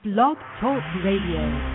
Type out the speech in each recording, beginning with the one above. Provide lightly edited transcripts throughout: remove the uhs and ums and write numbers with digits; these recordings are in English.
Blog Talk Radio.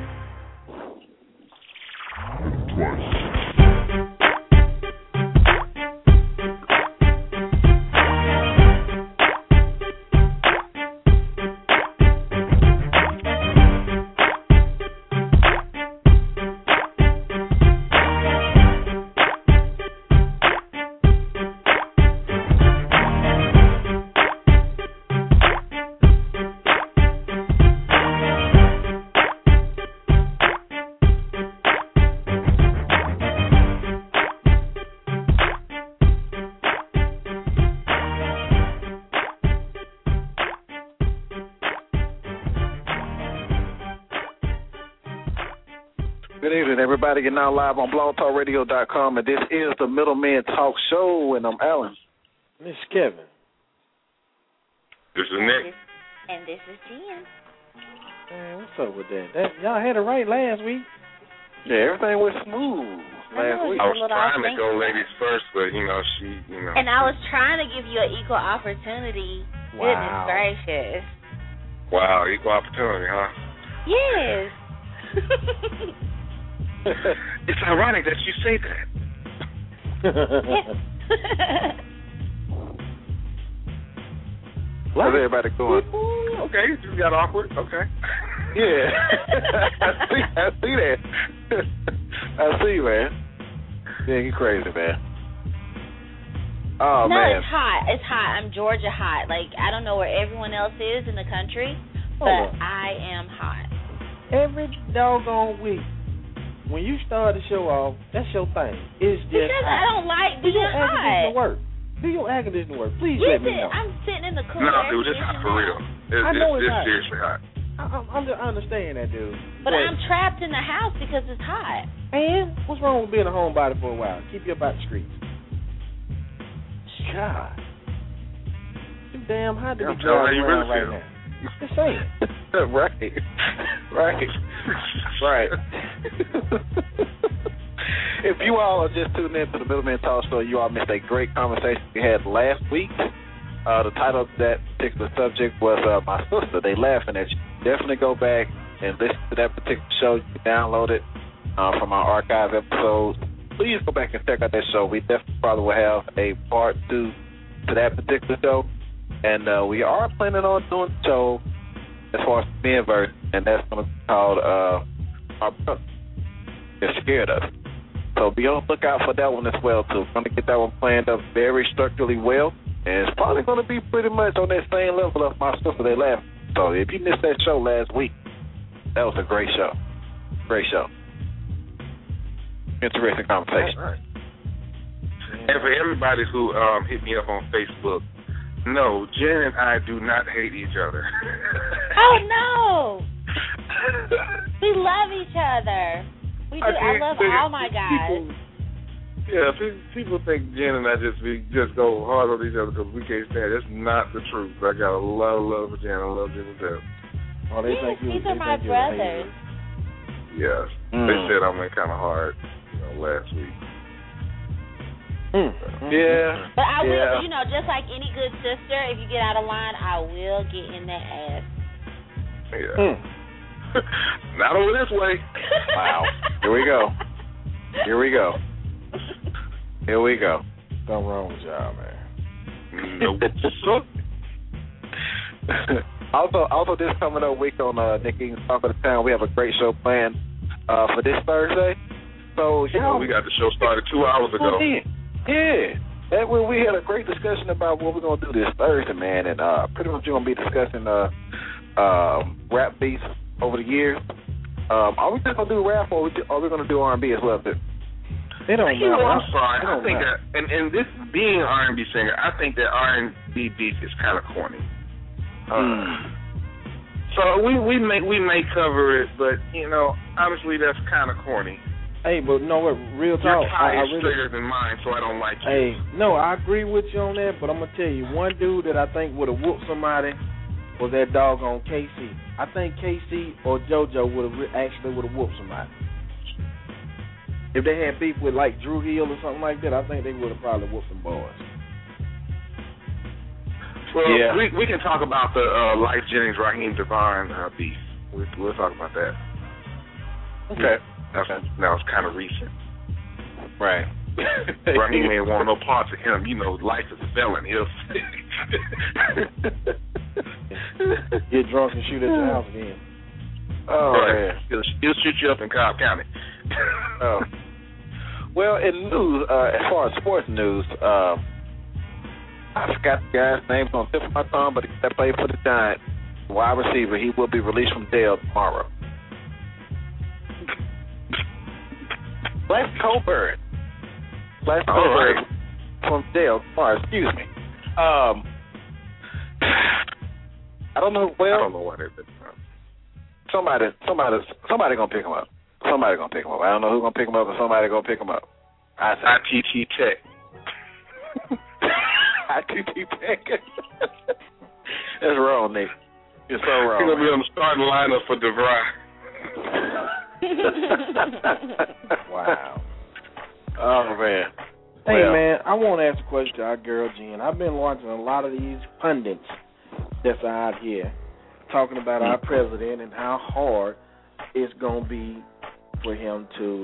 Good evening, everybody. You're now live on blogtalkradio.com, and this is the Middleman Talk Show, and I'm Alan. This is Kevin. This is Nick. And this is Jen. Man, what's up with that? Y'all had it right last week. Yeah, everything was smooth last week. I was trying to go ladies first, but, she. And I was trying to give you an equal opportunity. Wow. Goodness gracious. Wow, equal opportunity, huh? Yes. It's ironic that you say that. How's everybody going? Okay, you got awkward. Okay. Yeah. I see that. I see, man. Yeah, you crazy, man. Oh, no, man. it's hot. It's hot. I'm Georgia hot. Like, I don't know where everyone else is in the country, but I am hot. Every doggone week, when you start the show off, that's your thing. It's just because hot. I don't like being Do your air hot. conditioner work? Do your air conditioner work? Please Yes, let me know. I'm sitting in the cooler. No, dude, it's hot for real. I know it's hot. Seriously hot. I understand that, dude. But I'm trapped in the house because it's hot. And what's wrong with being a homebody for a while? Keep you about the streets. God. Too damn hot to be driving around right now. Just saying. Right. If you all are just tuning in to the Middleman Talk Show, you all missed a great conversation we had last week. The title of that particular subject was My Sister, They Laughing at You. Definitely go back and listen to that particular show. You can download it from our archive episodes. Please go back and check out that show. We definitely probably will have a part 2 to that particular show. And we are planning on doing the show as far as the men version, and that's going to be called Our Brother. They're scared of it. So be on the lookout for that one as well, too. We're going to get that one planned up very structurally well, and it's probably going to be pretty much on that same level of My Sister, They Laugh. So if you missed that show last week, that was a great show. Great show. Interesting conversation. Right. And for everybody who hit me up on Facebook, no, Jen and I do not hate each other. Oh, no. We love each other. We do. I love all my guys. People think Jen and I just go hard on each other because we can't stand it. That's not the truth. I got a lot of love for Jen. I love Jen to death. Oh, These are my brothers. Yes. They said I went kind of hard last week. Yeah. But I will, just like any good sister, if you get out of line, I will get in that ass. Yeah. Not over this way. Wow. Here we go. Something wrong with y'all, man. Nope. Also, this coming up week on Nick Egan's Talk of the Town, we have a great show planned for this Thursday. So, we got the show started 2 hours ago. Yeah. That way we had a great discussion about what we're going to do this Thursday, man, and pretty much we're going to be discussing rap beats over the years. Are we just going to do rap, or are we going to do R&B as well, too? They don't know. I'm sorry. I think that, and this being an R&B singer, I think that R&B beat is kind of corny. So we may cover it, but honestly, that's kind of corny. Hey, but know what? Real talk. Your tie is straighter than mine, so I don't like you. Hey, no, I agree with you on that, but I'm gonna tell you, one dude that I think would have whooped somebody was that doggone KC. I think KC or JoJo would have whooped somebody. If they had beef with like Drew Hill or something like that, I think they would have probably whooped some boys. Well, yeah. we can talk about the Life Jennings Raheem Devine beef. We'll talk about that. Okay. That was kind of recent. Right. Raheem ain't want no parts of him. You know, Life is a felon. Get drunk and shoot at your house again. Oh, right. man. He'll shoot you up in Cobb County. Oh. Well, in news, as far as sports news, I forgot the guy's name on the tip of my tongue, but that played for the Giants, wide receiver. He will be released from jail tomorrow. Les Colbert. Les Colbert from jail tomorrow. Excuse me. I don't know. Well, I don't know what it is. Somebody gonna pick him up. Somebody gonna pick him up. I don't know who's gonna pick him up, but somebody gonna pick him up. ITT Tech. ITT Tech. That's wrong, Nick. You're so wrong. He's gonna be on the starting lineup for DeVry. Wow. Oh man. Hey man, I want to ask a question to our girl Jen. I've been watching a lot of these pundits that's out here talking about our president and how hard it's gonna be for him to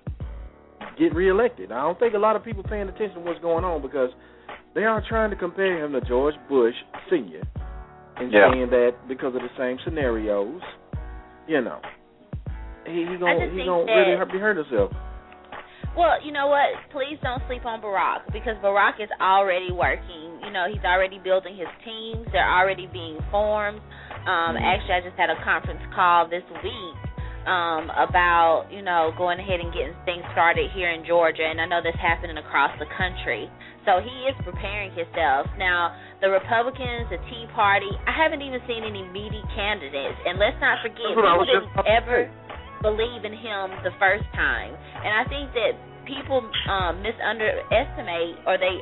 get reelected. I don't think a lot of people paying attention to what's going on because they are trying to compare him to George Bush Sr. and saying that because of the same scenarios, you know, he gonna really hurt himself. Well, you know what? Please don't sleep on Barack because Barack is already working. You know, he's already building his teams. They're already being formed. Actually, I just had a conference call this week about, you know, going ahead and getting things started here in Georgia, and I know that's happening across the country. So he is preparing himself. Now, the Republicans, the Tea Party, I haven't even seen any meaty candidates, and let's not forget, people didn't ever believe in him the first time, and I think that people underestimate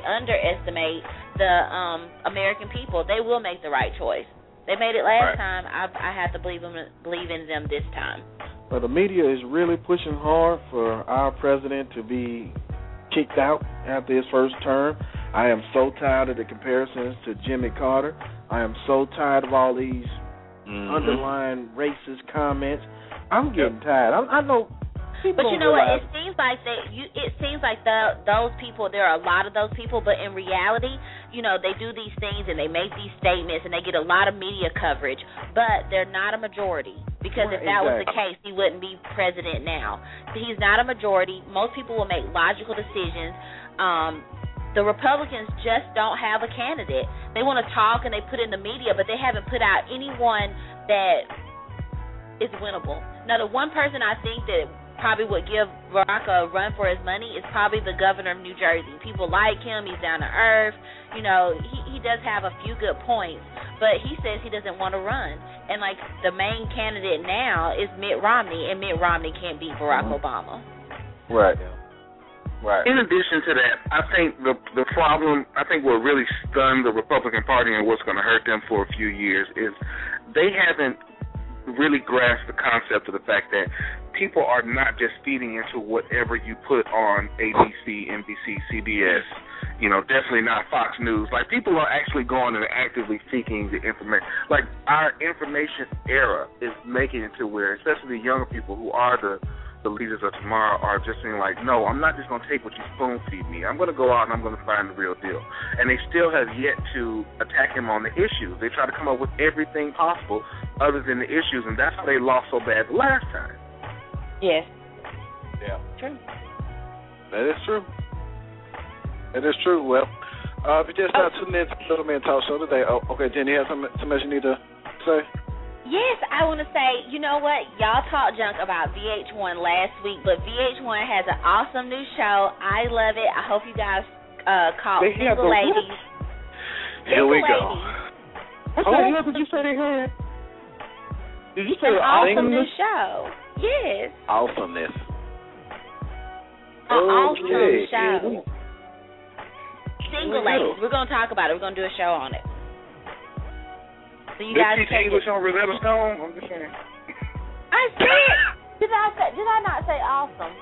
the American people. They will make the right choice. They made it last time. I have to believe in them this time. Well, the media is really pushing hard for our president to be kicked out after his first term. I am so tired of the comparisons to Jimmy Carter. I am so tired of all these underlying racist comments. I'm getting tired. I know. But you know what? It seems like those people. There are a lot of those people, but in reality, you know, they do these things and they make these statements and they get a lot of media coverage, but they're not a majority. Because if that was the case, he wouldn't be president now. He's not a majority. Most people will make logical decisions. The Republicans just don't have a candidate. They want to talk and they put in the media, but they haven't put out anyone that is winnable. Now, the one person I think that probably would give Barack a run for his money is probably the governor of New Jersey. People like him. He's down to earth. You know, he does have a few good points, but he says he doesn't want to run. And, like, the main candidate now is Mitt Romney, and Mitt Romney can't beat Barack Obama. Right. In addition to that, I think the problem, I think what really stunned the Republican Party and what's going to hurt them for a few years is they haven't really grasped the concept of the fact that people are not just feeding into whatever you put on ABC, NBC, CBS, you know, definitely not Fox News. Like, people are actually going and actively seeking the information. Like, our information era is making it to where, especially the younger people who are the leaders of tomorrow, are just saying, like, no, I'm not just going to take what you spoon feed me. I'm going to go out and I'm going to find the real deal. And they still have yet to attack him on the issues. They try to come up with everything possible other than the issues, and that's how they lost so bad the last time. Yes. Yeah. True. That is true. It is true. Well, if you just now tuning in to the Middleman Talk Show today, okay, Jen, you have something else you need to say? Yes, I want to say, you know what? Y'all talked junk about VH1 last week, but VH1 has an awesome new show. I love it. I hope you guys caught Single Ladies. Here we go. What did you say they had? Did you say an awesome new show? Yes. Awesomeness. An awesome show. Single Ladies. We're going to talk about it. We're going to do a show on it. So you guys teach English on Rosetta Stone? I'm just saying. I said, did I not say awesome?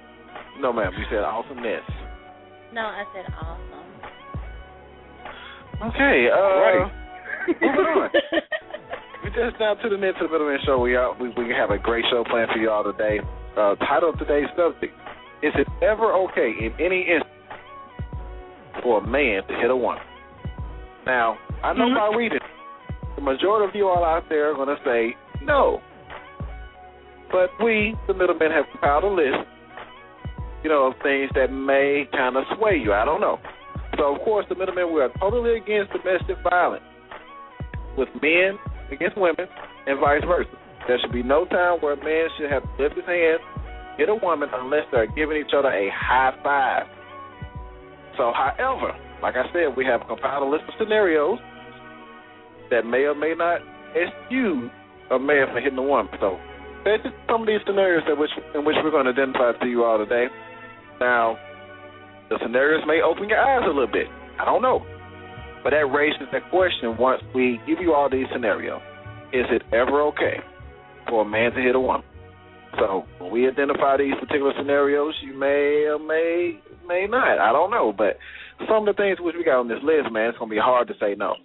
No, ma'am. You said awesomeness. No, I said awesome. Okay, right. Moving on. We just now tuning into the Middleman Show. We have a great show planned for you all today. Title of today's subject: is it ever okay in any instance for a man to hit a woman? Now, I know by reading, the majority of you all out there are going to say no. But we, the middlemen, have compiled a list, of things that may kind of sway you. I don't know. So, of course, the middlemen, we are totally against domestic violence with men against women and vice versa. There should be no time where a man should have to lift his hand, hit a woman, unless they're giving each other a high five. So, however, like I said, we have compiled a list of scenarios that may or may not excuse a man for hitting a woman. So, that's just some of these scenarios in which we're going to identify to you all today. Now, the scenarios may open your eyes a little bit. I don't know. But that raises that question once we give you all these scenarios. Is it ever okay for a man to hit a woman? So when we identify these particular scenarios, you may or may not. I don't know. But some of the things which we got on this list, man, it's going to be hard to say no.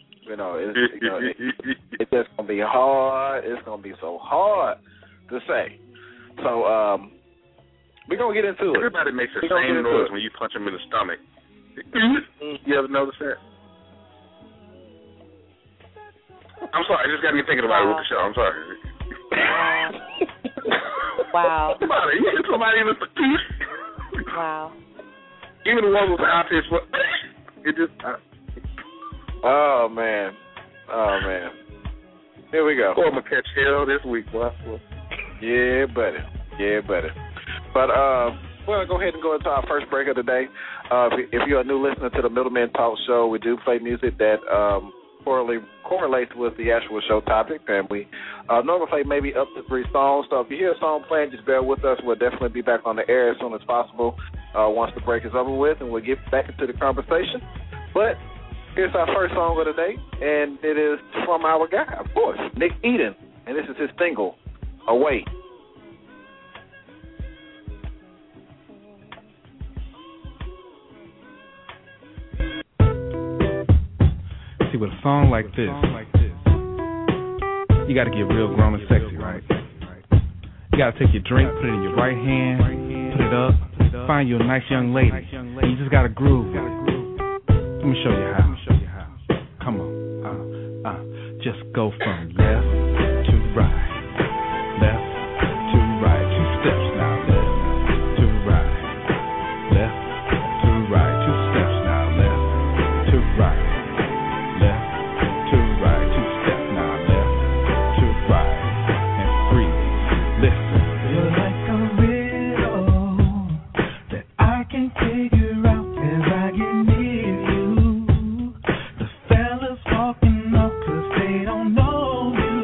It's just going to be hard. It's going to be so hard to say. So we're going to get into it. Everybody makes the same noise when you punch them in the stomach. You ever notice that? I'm sorry, it just got me thinking about it with the show. I'm sorry. Wow. Somebody in the... Wow. Even the one with the outfits, it just... Oh, man. Here we go. I'm going to catch hell this week, boy. Yeah, buddy. But we're going to go ahead and go into our first break of the day. If you're a new listener to the Middleman Talk Show, we do play music that correlates with the actual show topic, and we normally play maybe up to 3 songs. So if you hear a song playing, just bear with us. We'll definitely be back on the air as soon as possible once the break is over with, and we'll get back into the conversation. But here's our first song of the day, and it is from our guy, of course, Nick Eden, and this is his single, Away. See, with a song like this, you got to get real grown and sexy, right? You got to take your drink, put it in your right hand, put it up, find you a nice young lady, and you just got to groove with it. Let me show you how. Come on. Just go from left to right. Left to right. 2 steps now. Left to right. Left to right. 2 steps now. Left to right. Left to right. 2 steps now. Left to right. And freeze. Listen. You're like a riddle that I can figure out as I get near you. The fellas walking up 'cause they don't know you.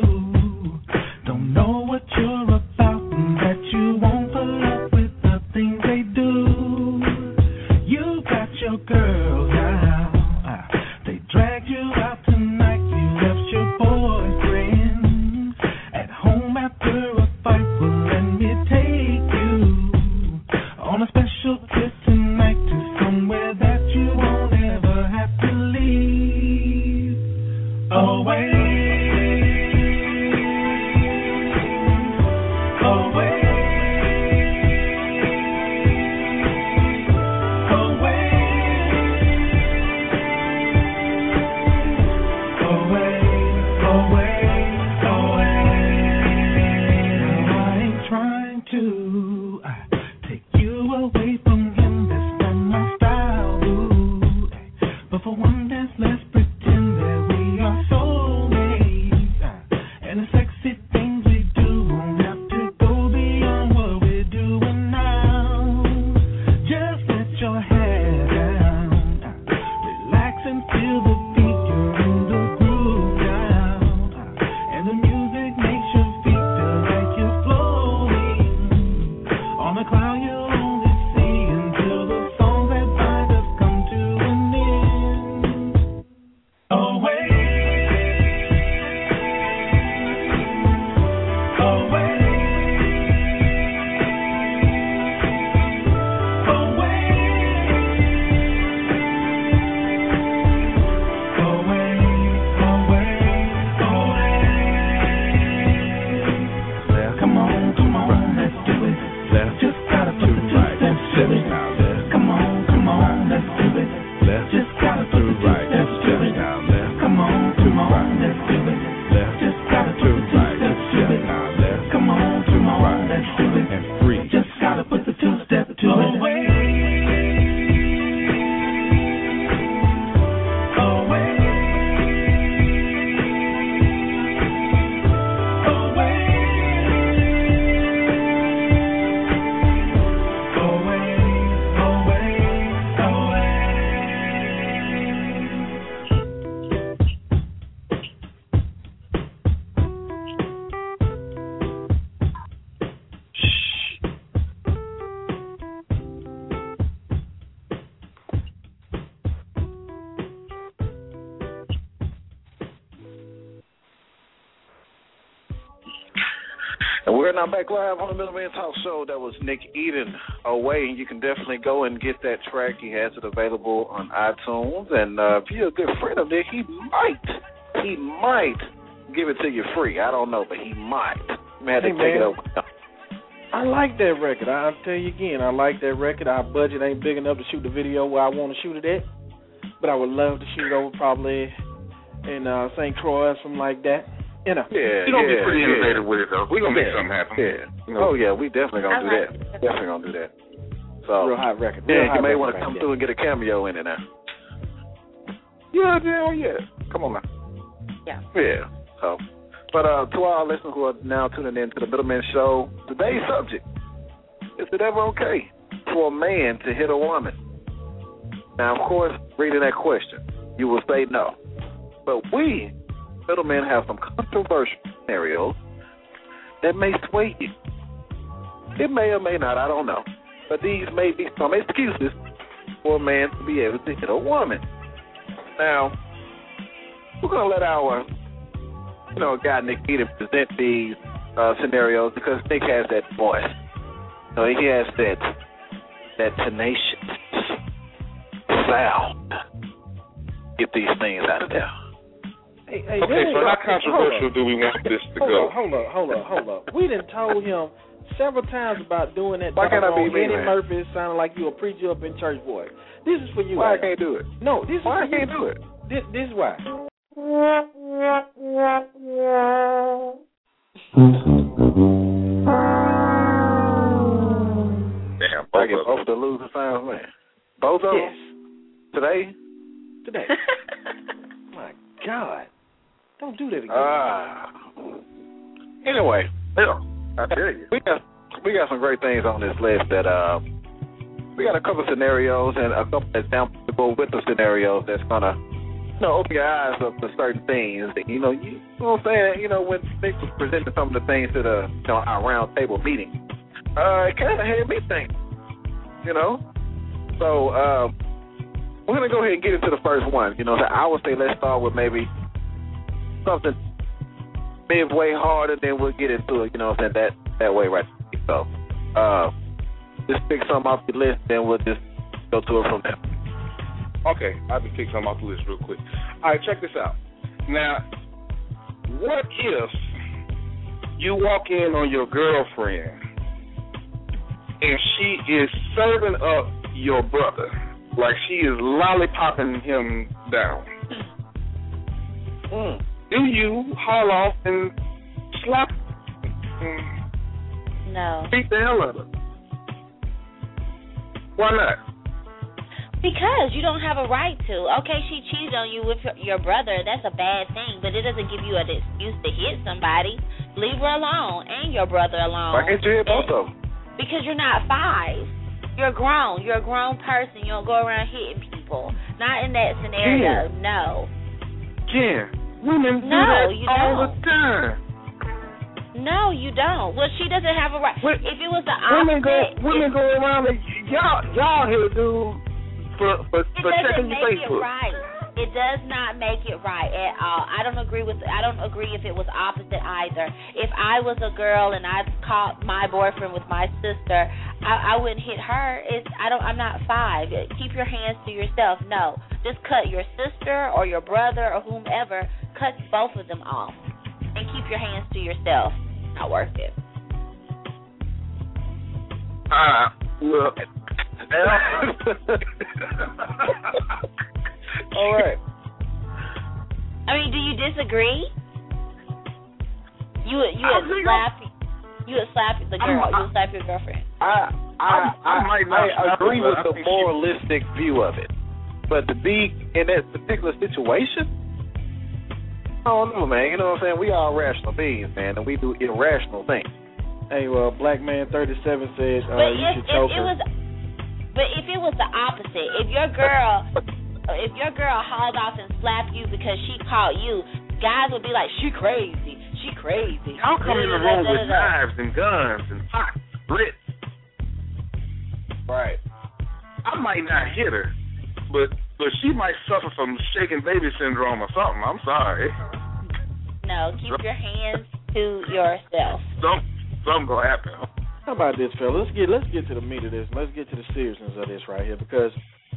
And we're now back live on the Middleman Talk Show. That was Nick Eden away. You can definitely go and get that track. He has it available on iTunes. And if you're a good friend of Nick, he might give it to you free. I don't know, but he might. You may have to take it over. I like that record. I'll tell you again, I like that record. Our budget ain't big enough to shoot the video where I want to shoot it at, but I would love to shoot it over probably in St. Croix or something like that. You know. Yeah, you're going to be pretty innovative with it, though. We're going to make something happen. Yeah. You know? Oh, yeah, we definitely going to do that. Definitely going to do that. So, real hot record. Yeah, you may want to come through and get a cameo in it now. Yeah. Come on now. Yeah. Yeah. So, but to our listeners who are now tuning in to the Middleman Show, today's subject, is it ever okay for a man to hit a woman? Now, of course, reading that question, you will say no. But we, middlemen, have some controversial scenarios that may sway you. It may or may not, I don't know. But these may be some excuses for a man to be able to hit a woman. Now, we're going to let our guy Nick Eden present these scenarios because Nick has that voice. He has that tenacious sound. Get these things out of there. Hey, okay, so how controversial do we want this to go? Hold up. We done told him several times about doing that. Why can't I be Eddie Murphy sounding like you a preacher up in church, boy. This is for you. Why I can't do it? No, this is why for I can't do it? This is why. Damn, I get both the loser sounds, man. Both of them? Today. My God. Don't do that again. Anyway, I tell you. We got some great things on this list that we got a couple scenarios and a couple examples to go with the scenarios that's gonna open your eyes up to certain things that you know what I'm saying, when Nick was presenting some of the things to the our round table meeting. It kinda had me think. So we're gonna go ahead and get into the first one. I would say let's start with maybe something midway harder, then we'll get into it, that way right. So just pick something off the list, then we'll just go to it from there. Okay, I can pick something off the list real quick. All right, check this out. Now, what if you walk in on your girlfriend and she is serving up your brother, like she is lollipopping him down? Do you haul off and slap? No. Beat the hell out of her? Why not? Because you don't have a right to. Okay, she cheated on you with your brother. That's a bad thing, but it doesn't give you an excuse to hit somebody. Leave her alone and your brother alone. Why can't you hit both of them? Because you're not 5. You're grown. You're a grown person. You don't go around hitting people. Not in that scenario. Jen. No. Jen, women do that all the time. No, you don't. Well, she doesn't have a right. If it was the opposite, women go around and y'all here, dude, for checking your Facebook. Right. It does not make it right at all. I don't agree if it was opposite either. If I was a girl and I caught my boyfriend with my sister, I wouldn't hit her. I'm not 5. Keep your hands to yourself. No, just cut your sister or your brother or whomever. Cut both of them off and keep your hands to yourself. Not worth it. Well. All right. I mean, do you disagree? You would slap the girl. You would slap your girlfriend. I agree with the moralistic view of it, but to be in that particular situation, I don't know, man. You know what I'm saying? We are rational beings, man, and we do irrational things. Hey, well, Black Man 37 says you should choke her. But if it was the opposite, if your girl hauled off and slapped you because she caught you, guys would be like, she crazy. Y'all come in the room with knives and guns and pots, Brits. Right. I might not hit her, but she might suffer from shaken baby syndrome or something. I'm sorry. No, keep your hands to yourself. Something gonna happen. How about this, fella? Let's get to the meat of this. Let's get to the seriousness of this right here, because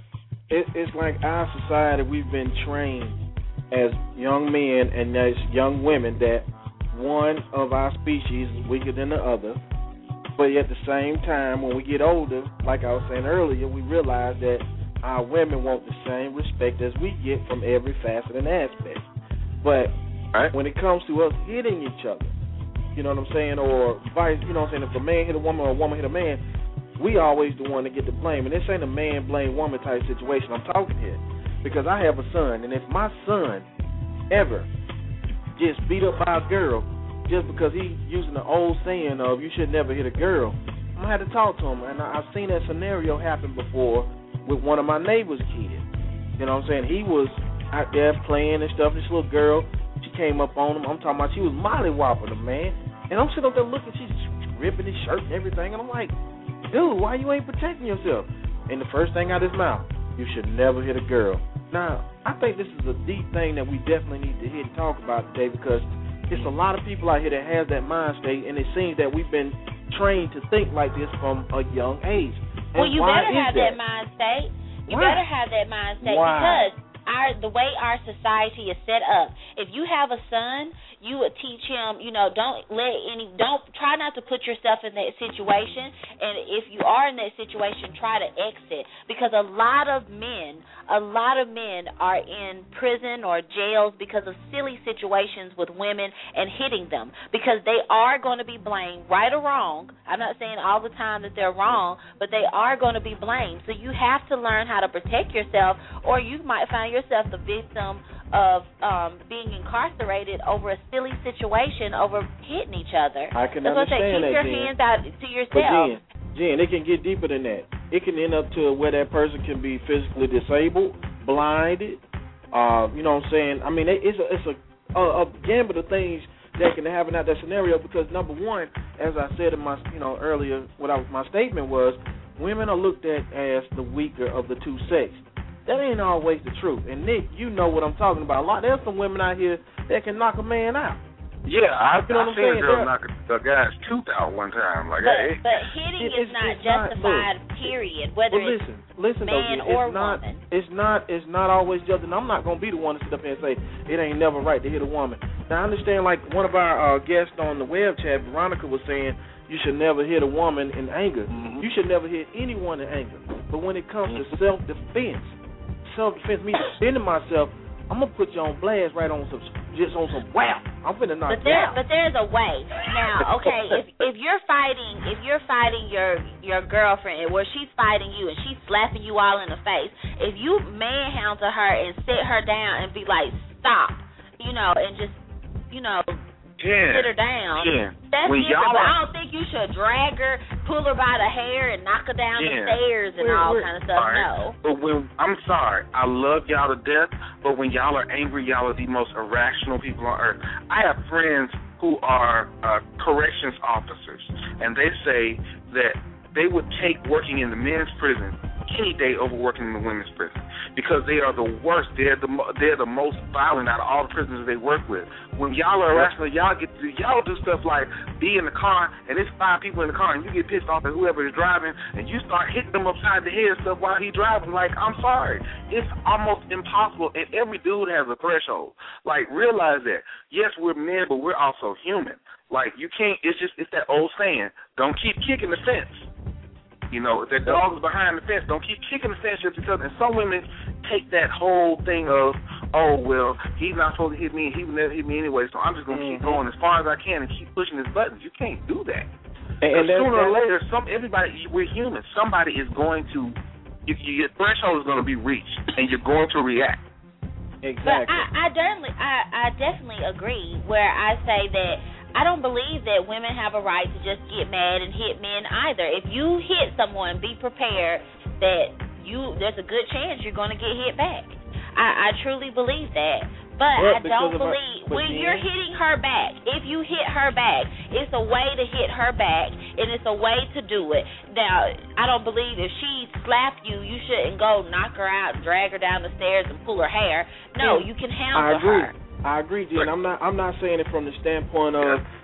it's like our society, we've been trained as young men and as young women that one of our species is weaker than the other. But at the same time, when we get older, like I was saying earlier, we realize that our women want the same respect as we get from every facet and aspect. But when it comes to us hitting each other, you know what I'm saying, or vice, you know what I'm saying, if a man hit a woman or a woman hit a man, we always the one to get the blame. And this ain't a man blame woman type situation I'm talking here. Because I have a son, and if my son ever gets beat up by a girl just because he's using the old saying of you should never hit a girl, I'm going to have to talk to him. And I've seen that scenario happen before with one of my neighbor's kids. You know what I'm saying? He was out there playing and stuff. This little girl, she came up on him. I'm talking about she was mollywopping him, man. And I'm sitting up there looking, she's ripping his shirt and everything. And I'm like, dude, why you ain't protecting yourself? And the first thing out of his mouth, you should never hit a girl. Now, I think this is a deep thing that we definitely need to hit and talk about today, because it's a lot of people out here that has that mind state, and it seems that we've been trained to think like this from a young age. Well, you better have that mind state. You better have that mind state because the way our society is set up, if you have a son, you would teach him, don't try not to put yourself in that situation, and if you are in that situation, try to exit, because a lot of men are in prison or jails because of silly situations with women and hitting them, because they are going to be blamed, right or wrong. I'm not saying all the time that they're wrong, but they are going to be blamed. So you have to learn how to protect yourself, or you might find yourself the victim of being incarcerated over a silly situation over hitting each other. I can understand that. Keep your hands out to yourself. But Jen, it can get deeper than that. It can end up to where that person can be physically disabled, blinded. You know what I'm saying? I mean, it's a gamut of things that can happen out that scenario. Because number one, as I said in my earlier, my statement was, women are looked at as the weaker of the two sexes. That ain't always the truth. And Nick, you know what I'm talking about. There's some women out here that can knock a man out. Yeah, I've seen a girl knock a guy's tooth out one time. But hitting is not justified, period. Whether it's man or woman. It's not always just, and I'm not going to be the one to sit up here and say it ain't never right to hit a woman. Now, I understand, like one of our guests on the web chat, Veronica, was saying you should never hit a woman in anger. Mm-hmm. You should never hit anyone in anger. But when it comes to self-defense, me defending myself, I'm gonna put you on blast right on some wow. I'm finna knock you out. But there's a way. Now, okay, if you're fighting your girlfriend, where she's fighting you and she's slapping you all in the face, if you manhandle her and sit her down and be like, stop, and just sit her down. That's different. But I don't think you should drag her, pull her by the hair, and knock her down the stairs and all kind of stuff. Right. No. But I'm sorry, I love y'all to death, but when y'all are angry, y'all are the most irrational people on earth. I have friends who are corrections officers, and they say that they would take working in the men's prison any day over working in the women's prison, because they are the worst. They're the most violent out of all the prisoners they work with. When y'all are irrational, y'all do stuff like be in the car and it's 5 people in the car and you get pissed off at whoever is driving and you start hitting them upside the head and stuff while he's driving. Like, I'm sorry, it's almost impossible. And every dude has a threshold. Like, realize that. Yes, we're men, but we're also human. Like, you can't. It's that old saying: don't keep kicking the fence. If that dog is behind the fence, don't keep kicking the fence just because. And some women take that whole thing of, oh, well, he's not supposed to hit me, he would never hit me anyway, so I'm just going to keep going as far as I can and keep pushing his buttons. You can't do that. And sooner or later, we're human. Somebody is going to, your threshold is going to be reached, and you're going to react. Exactly. But I definitely agree where I say that I don't believe that women have a right to just get mad and hit men either. If you hit someone, be prepared that there's a good chance you're going to get hit back. I truly believe that. But I don't believe when you're hitting her back, if you hit her back, it's a way to hit her back, and it's a way to do it. Now, I don't believe if she slapped you, you shouldn't go knock her out, drag her down the stairs, and pull her hair. No, you can handle her. I agree, Jen. I'm not saying it from the standpoint of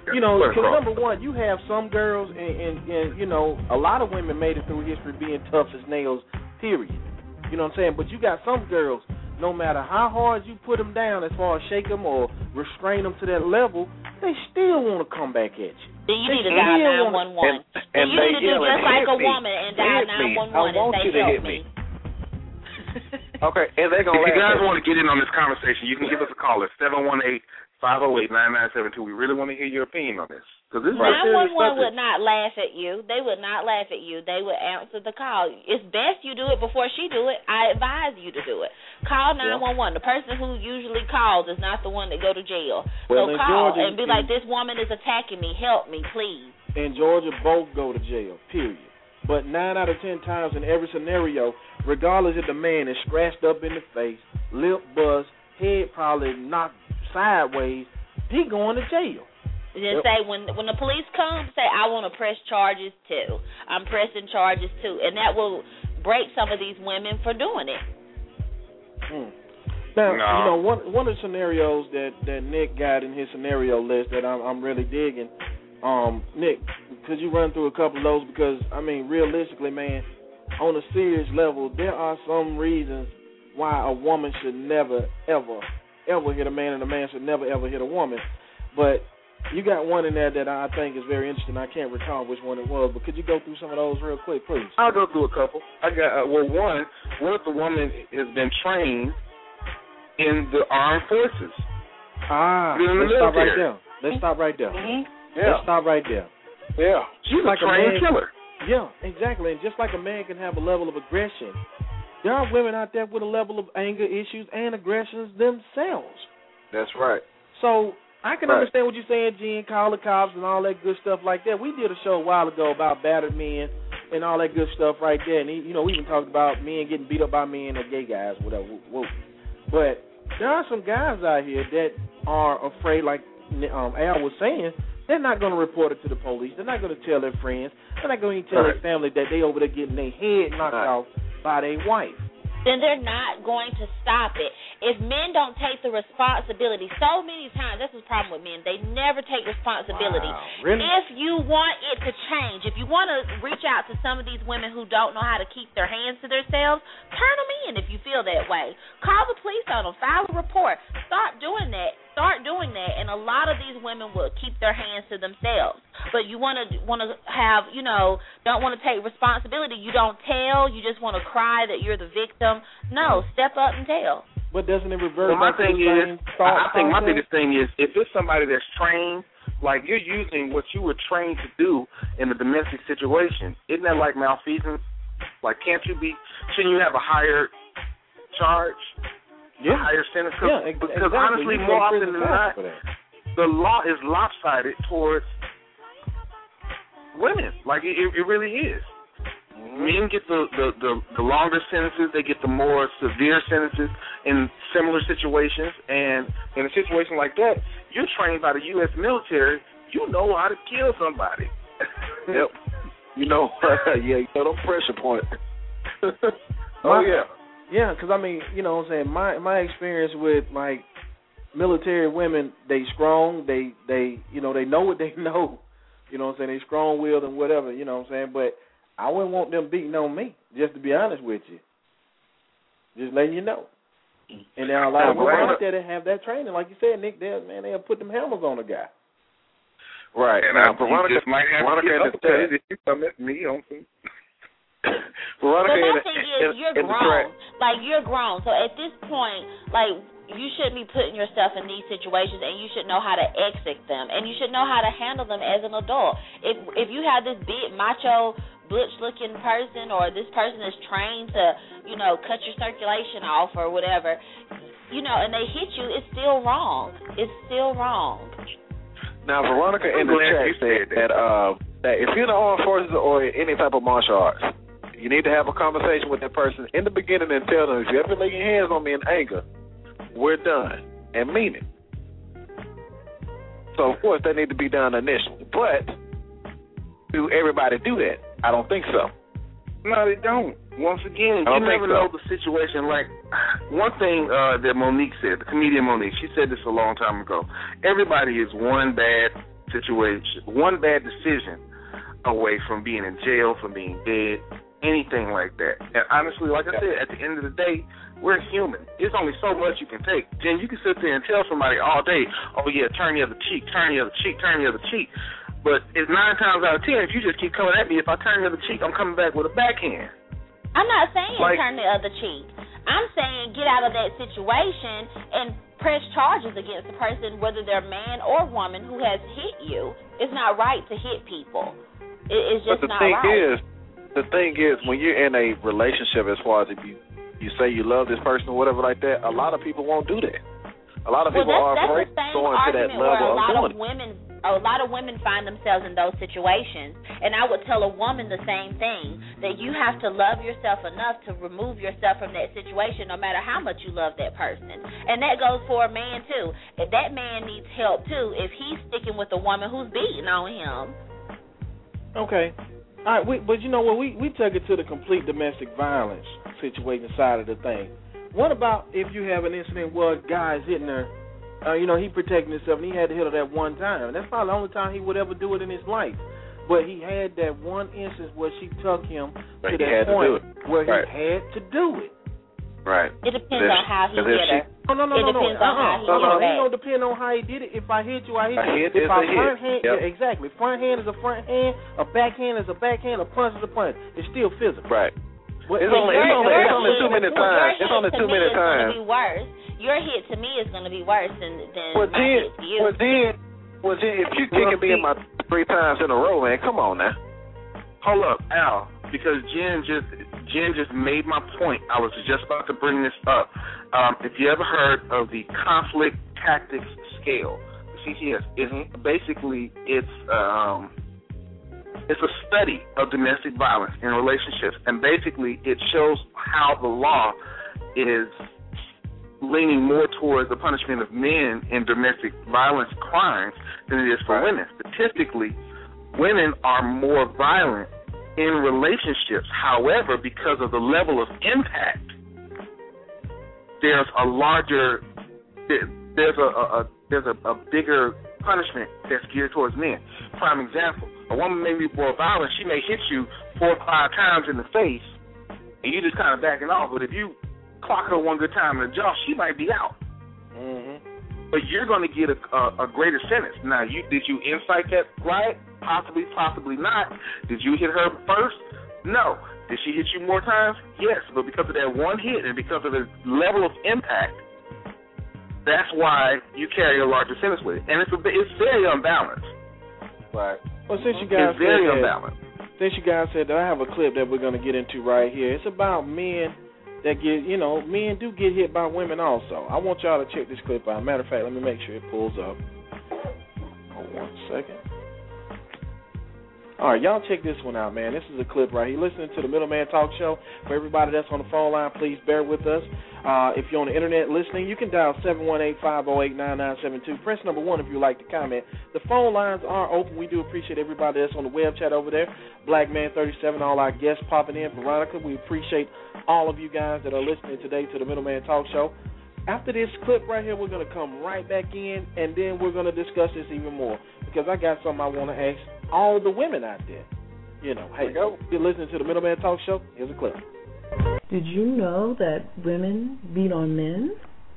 You know, because number one, you have some girls, and you know, a lot of women made it through history being tough as nails, period. You know what I'm saying? But you got some girls, no matter how hard you put them down as far as shake them or restrain them to that level, they still want to come back at you. Then you need to dial 911. And you need to do just like a woman and dial 911 and say, help me. Okay, and they're going to If you guys want to get in on this conversation, you can give us a call at 718-508-9972. We really want to hear your opinion on this. 911 would not laugh at you. They would not laugh at you. They would answer the call. It's best you do it before she do it. I advise you to do it. Call 911. The person who usually calls is not the one that go to jail. Well, so call and be like, this woman is attacking me. Help me, please. In Georgia, both go to jail, period. But 9 out of 10 times in every scenario, regardless if the man is scratched up in the face, lip bust, head probably knocked sideways, he going to jail. Just say when the police come, say I want to press charges too. I'm pressing charges too, and that will break some of these women for doing it. Now, you know, one of the scenarios that Nick got in his scenario list that I'm really digging. Nick, could you run through a couple of those? Because I mean, realistically, man, on a serious level, there are some reasons why a woman should never ever hit a man, and a man should never ever hit a woman. But you got one in there that I think is very interesting. I can't recall which one it was, but could you go through some of those real quick, please? I'll go through a couple. I got one. What if the woman has been trained in the armed forces? Let's stop right there. Let's stop right there. Yeah. Let's stop right there. Yeah, she's like a trained killer. Yeah, exactly. And just like a man can have a level of aggression, there are women out there with a level of anger issues and aggressions themselves. That's right. So I can understand what you're saying, Gene, call the cops and all that good stuff like that. We did a show a while ago about battered men and all that good stuff right there. And, you know, we even talked about men getting beat up by men or gay guys, whatever. But there are some guys out here that are afraid, like Al was saying, they're not going to report it to the police. They're not going to tell their friends. They're not going to tell their family that they over there getting their head knocked off by their wife. Then they're not going to stop it. If men don't take the responsibility, so many times, that's the problem with men, they never take responsibility. Wow, really? If you want it to change, if you want to reach out to some of these women who don't know how to keep their hands to themselves, turn them in if you feel that way. Call the police on them, file a report, start doing that, and a lot of these women will keep their hands to themselves. But you want to have, you know, don't want to take responsibility. You don't tell. You just want to cry that you're the victim. No, step up and tell. But doesn't it revert my back to the same thought? I think my biggest thing is if it's somebody that's trained, like you're using what you were trained to do in a domestic situation, isn't that like malfeasance? Like, shouldn't you have a higher charge? A higher sentence? Because honestly, more often than not, the law is lopsided towards women. Like, it really is. Men get the longer sentences. They get the more severe sentences in similar situations. And in a situation like that, you're trained by the U.S. military. You know how to kill somebody. Yep. You know, you know them pressure points. Yeah, because, I mean, you know what I'm saying, my experience with, like, military women, they strong, they you know, they know what they know. You know what I'm saying, they strong-willed and whatever, you know what I'm saying, but I wouldn't want them beating on me, just to be honest with you. Just letting you know. And there are a lot of women out there that have that training. Like you said, Nick, they'll put them hammers on a guy. Right. And Veronica just might have to get upset if you come at me on some... But my thing is, you're grown. Like, you're grown. So at this point, like, you shouldn't be putting yourself in these situations, and you should know how to exit them, and you should know how to handle them as an adult. If you have this big macho, butch-looking person, or this person is trained to, you know, cut your circulation off or whatever, you know, and they hit you, it's still wrong. It's still wrong. Now, Veronica in the chat said that if you're in the armed forces or any type of martial arts, you need to have a conversation with that person in the beginning and tell them, if you ever lay your hands on me in anger, we're done, and mean it. So, of course, that need to be done initially. But do everybody do that? I don't think so. No, they don't. Once again, you never know the situation. Like, one thing that Monique said, the comedian Monique, she said this a long time ago. Everybody is one bad situation, one bad decision away from being in jail, from being dead, anything like that. And honestly, like I said, at the end of the day, we're human. There's only so much you can take. Jen, you can sit there and tell somebody all day, oh, yeah, turn the other cheek, turn the other cheek, turn the other cheek. But it's 9 times out of 10, if you just keep coming at me, if I turn the other cheek, I'm coming back with a backhand. I'm not saying turn the other cheek. I'm saying get out of that situation and press charges against the person, whether they're man or woman, who has hit you. It's not right to hit people. It's just not right. The thing is, when you're in a relationship, as far as if you say you love this person or whatever like that, a lot of people won't do that. A lot of people are afraid of going to that level of doing it. A lot of women find themselves in those situations, and I would tell a woman the same thing, that you have to love yourself enough to remove yourself from that situation, no matter how much you love that person. And that goes for a man too. If that man needs help too, if he's sticking with a woman who's beating on him. Okay. All right, but you know what? We took it to the complete domestic violence situation side of the thing. What about if you have an incident where a guy's hitting her, he protecting himself and he had to hit her that one time. That's probably the only time he would ever do it in his life. But he had that one instance where she took him to that point where he had to do it. Right. It depends on how he hit her. No. It depends on how he hit her. It don't depend on how he did it. If I hit you, I hit you. If I front hand, exactly. Front hand is a front hand. A backhand is a backhand. A punch is a punch. It's still physical. Right. But it's only 2 minutes time. It's only 2 minutes time. It's going to be worse. Your hit to me is going to be worse than my hit to you. Well, then, if you kicking me in my 3 times in a row, man, come on now. Hold up, Al, because Jen just made my point. I was just about to bring this up. If you ever heard of the conflict tactics scale, the CTS, it's a study of domestic violence in relationships, and basically it shows how the law is leaning more towards the punishment of men in domestic violence crimes than it is for women. Statistically, women are more violent in relationships. However, because of the level of impact, there's a bigger punishment that's geared towards men. Prime example, a woman may be more violent. She may hit you 4 or 5 times in the face, and you just kind of backing off. But if you clock her one good time in the jaw, she might be out. Mm-hmm. But you're going to get a greater sentence. Now, did you incite that riot? Possibly, possibly not. Did you hit her first? No. Did she hit you more times? Yes. But because of that one hit and because of the level of impact, that's why you carry a larger sentence with it. And it's very unbalanced. Right. Well, since you guys said that, I have a clip that we're going to get into right here. It's about men that men do get hit by women also. I want y'all to check this clip out. Matter of fact, let me make sure it pulls up. Hold 1 second. All right, y'all check this one out, man. This is a clip right here. Listening to the Middleman Talk Show. For everybody that's on the phone line, please bear with us. If you're on the internet listening, you can dial 718-508-9972. Press number 1 if you'd like to comment. The phone lines are open. We do appreciate everybody that's on the web chat over there. Blackman37, all our guests popping in. Veronica, we appreciate all of you guys that are listening today to the Middleman Talk Show. After this clip right here, we're going to come right back in, and then we're going to discuss this even more, because I got something I want to ask all the women out there. Hey, you're listening to the Middleman Talk Show. Here's a clip. Did you know that women beat on men?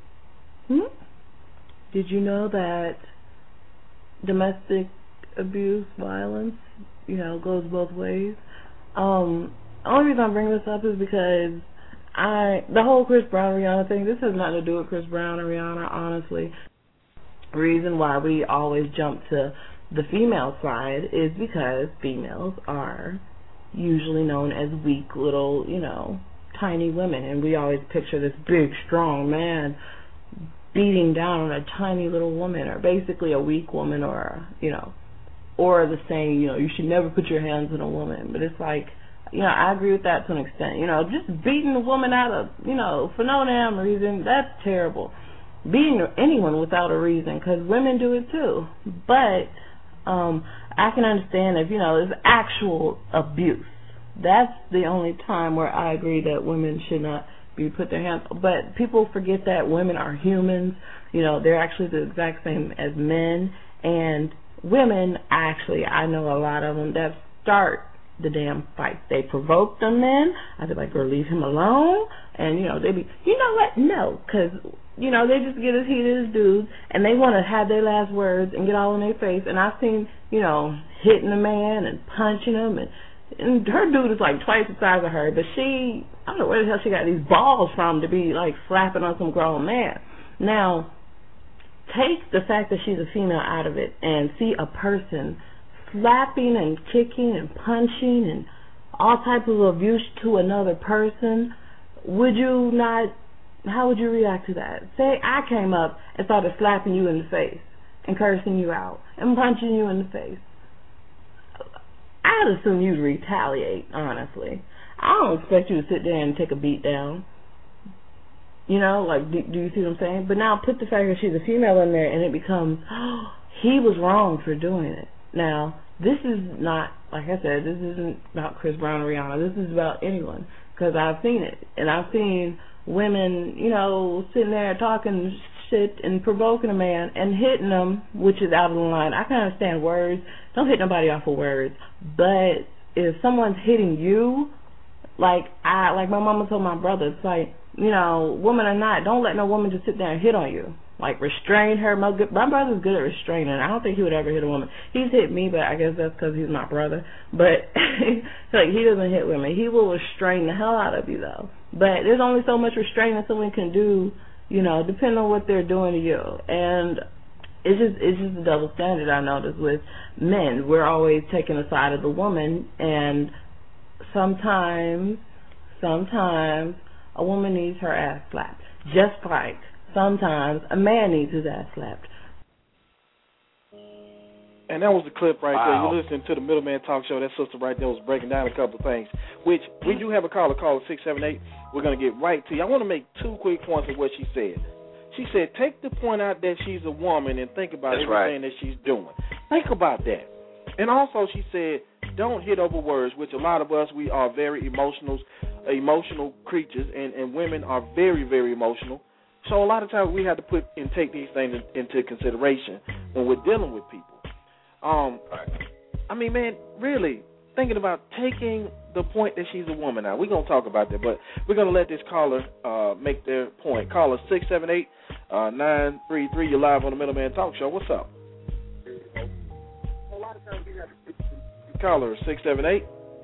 Did you know that domestic abuse, violence, goes both ways? The only reason I bring this up is because the whole Chris Brown Rihanna thing, this has nothing to do with Chris Brown and Rihanna, honestly. The reason why we always jump to the female side is because females are usually known as weak little, tiny women, and we always picture this big, strong man beating down on a tiny little woman, or basically a weak woman, or, or the saying, you should never put your hands on a woman. But it's like, I agree with that to an extent. Just beating a woman out of, for no damn reason, that's terrible. Beating anyone without a reason, because women do it too. But I can understand if, there's actual abuse. That's the only time where I agree that women should not be put their hands. But people forget that women are humans. They're actually the exact same as men. And women, actually, I know a lot of them that start the damn fight. They provoke the men. I be like, girl, leave him alone. And, they be, you know what? No, because, they just get as heated as dudes, and they want to have their last words and get all in their face. And I've seen, hitting a man and punching him, and her dude is like twice the size of her, but I don't know where the hell she got these balls from to be like slapping on some grown man. Now, take the fact that she's a female out of it and see a person slapping and kicking and punching and all types of abuse to another person. How would you react to that? Say I came up and started slapping you in the face and cursing you out and punching you in the face. I'd assume you'd retaliate, honestly. I don't expect you to sit there and take a beat down. Do you see what I'm saying? But now put the fact that she's a female in there and it becomes, he was wrong for doing it. Now, this is not, like I said, this isn't about Chris Brown or Rihanna. This is about anyone, because I've seen it. And I've seen women, sitting there talking shit and provoking a man and hitting them, which is out of the line. I can understand words. Don't hit nobody off of words. But if someone's hitting you, like my mama told my brother, it's like, woman or not, don't let no woman just sit there and hit on you. Like, restrain her. My brother's good at restraining. I don't think he would ever hit a woman. He's hit me, but I guess that's because he's my brother. But, he doesn't hit women. He will restrain the hell out of you, though. But there's only so much restraining someone can do, depending on what they're doing to you. And it's just a double standard I notice with men. We're always taking the side of the woman, and sometimes a woman needs her ass slapped. Just like sometimes a man needs his ass slapped. And that was the clip right there. Wow. You're listening to the Middleman Talk Show. That sister right there was breaking down a couple of things, which we do have a caller 678. We're going to get right to you. I want to make 2 quick points of what she said. She said, take the point out that she's a woman and think about everything that she's doing. Think about that. And also she said, don't hit over words, which a lot of us, we are very emotional creatures, and women are very, very emotional. So a lot of times we have to take these things into consideration when we're dealing with people. I mean, man, really thinking about taking the point that she's a woman. Now we're gonna talk about that, but we're gonna let this caller make their point. Caller 678-933. You're live on the Middleman Talk Show. What's up? Caller 678.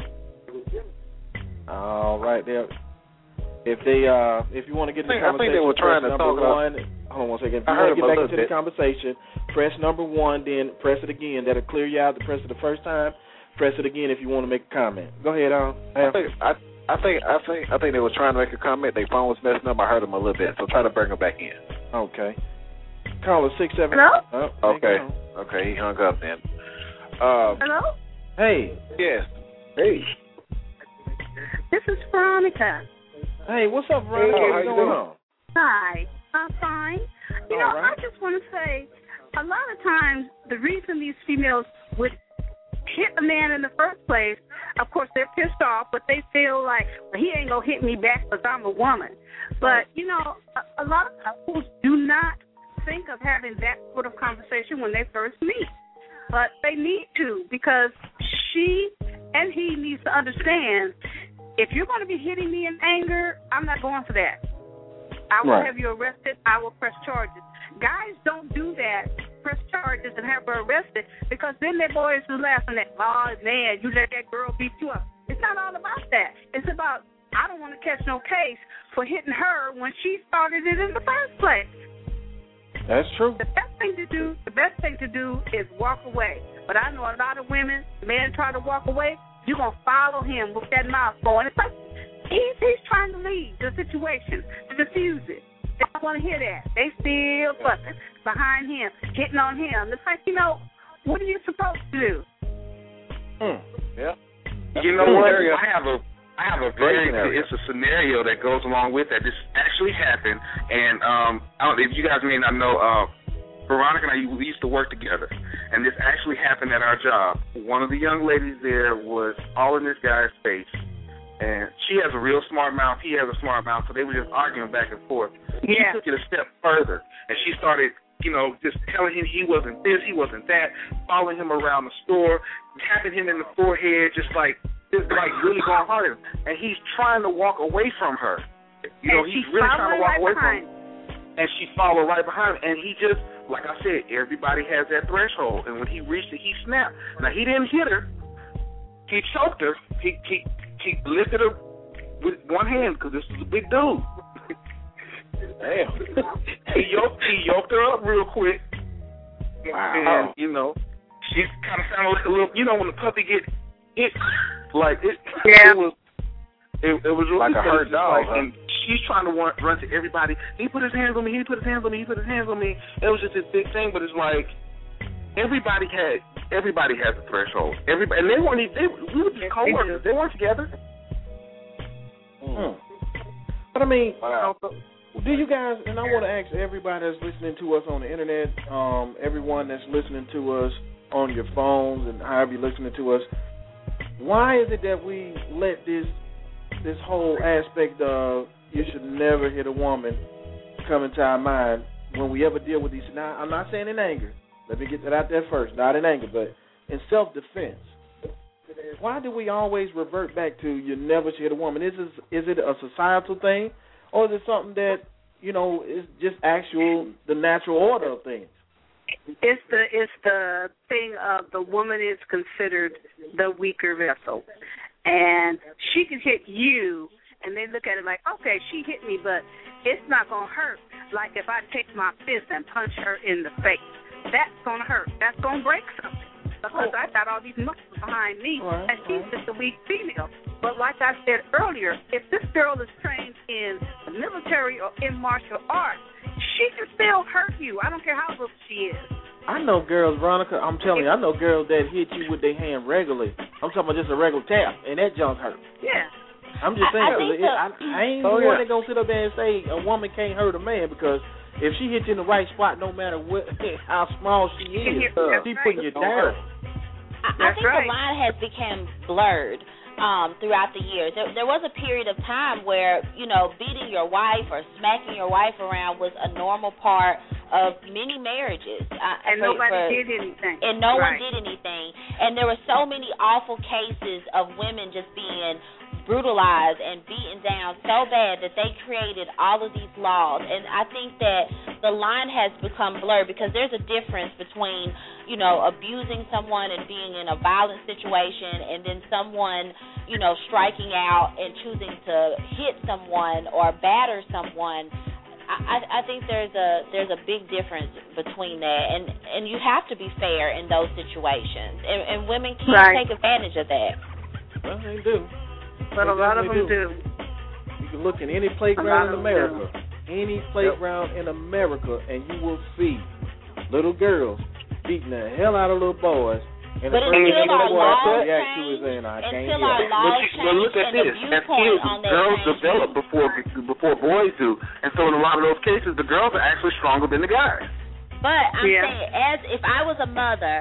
All right, there. If you want to get in the conversation, I think they were trying to talk about. Hold on one second. If you want to get back into the conversation, press number 1, then press it again. That'll clear you out to press it the first time. Press it again if you want to make a comment. Go ahead, I think they were trying to make a comment. Their phone was messing up. I heard them a little bit, so try to bring them back in. Okay. Caller 678. Hello? Oh, Okay, he hung up then. Hello? Hey. Yes. Hey. This is Veronica. Hey, what's up, Veronica? What's going on? Hi. I'm fine. I just want to say, a lot of times, the reason these females would hit a man in the first place, of course, they're pissed off, but they feel like, well, he ain't going to hit me back because I'm a woman. But, a lot of couples do not think of having that sort of conversation when they first meet. But they need to, because she and he needs to understand, if you're going to be hitting me in anger, I'm not going for that. I will have you arrested. I will press charges. Guys don't do that, press charges and have her arrested, because then their boys are laughing at, oh, man, you let that girl beat you up. It's not all about that. It's about, I don't want to catch no case for hitting her when she started it in the first place. That's true. The best thing to do is walk away. But I know a lot of women, men try to walk away, you're going to follow him with that mouth going. It's like he's trying to leave the situation, to diffuse it. They don't want to hear that. They still fussing behind him, hitting on him. It's like, what are you supposed to do? Yeah. You know what? I have a it's a scenario that goes along with that. This actually happened, and if you guys may not know, Veronica and I, we used to work together, and this actually happened at our job. One of the young ladies there was all in this guy's face, and she has a real smart mouth, he has a smart mouth, so they were just arguing back and forth. Yeah. She took it a step further, and she started just telling him he wasn't this, he wasn't that, following him around the store, tapping him in the forehead, just really going hard at him. And he's trying to walk away from her. He's really trying to walk away from her. And she followed right behind him. And he just, like I said, everybody has that threshold. And when he reached it, he snapped. Now, he didn't hit her. He choked her. He lifted her with one hand because this is a big dude. Damn. He yoked her up real quick. Wow. And, she kind of sounded like a little, when the puppy get hit, like it. Yeah. It was really like a hurt dog. And she's trying to run to everybody. He put his hands on me. He put his hands on me. He put his hands on me. It was just this big thing, but it's like everybody has a threshold. Everybody, and we were just co-workers. They weren't together. But I mean, do you guys? And I want to ask everybody that's listening to us on the internet, everyone that's listening to us on your phones and however you're listening to us, why is it that we let this whole aspect of you should never hit a woman come into our mind when we ever deal with these? Now, I'm not saying in anger. Let me get that out there first. Not in anger, but in self-defense. Why do we always revert back to you never should hit a woman? Is it a societal thing, or is it something that, is just the natural order of things? It's the thing of the woman is considered the weaker vessel. And she can hit you, and they look at it like, okay, she hit me, but it's not going to hurt. Like if I take my fist and punch her in the face, that's going to hurt. That's going to break something because I got all these muscles behind me, and she's just a weak female. But like I said earlier, if this girl is trained in the military or in martial arts, she can still hurt you. I don't care how little she is. I know girls, Veronica, I'm telling you, I know girls that hit you with their hand regularly. I'm talking about just a regular tap, and that junk hurt. Yeah. I'm just saying, I ain't the one that gonna sit up there and say a woman can't hurt a man, because if she hits you in the right spot, no matter how small she is, she's putting you down. I think the line has become blurred throughout the years. There was a period of time where, beating your wife or smacking your wife around was a normal part of many marriages. And nobody did anything. And no one did anything. And there were so many awful cases of women just being brutalized and beaten down so bad that they created all of these laws. And I think that the line has become blurred because there's a difference between, abusing someone and being in a violent situation, and then someone, striking out and choosing to hit someone or batter someone. I think there's a big difference between that, and you have to be fair in those situations, and women can't take advantage of that. Well, they do. But a lot of them do. You can look in any playground in America, and you will see little girls beating the hell out of little boys. And but until our laws change, but look at this. As kids, girls develop before boys do. And so in a lot of those cases, the girls are actually stronger than the guys. But I'm saying, if I was a mother,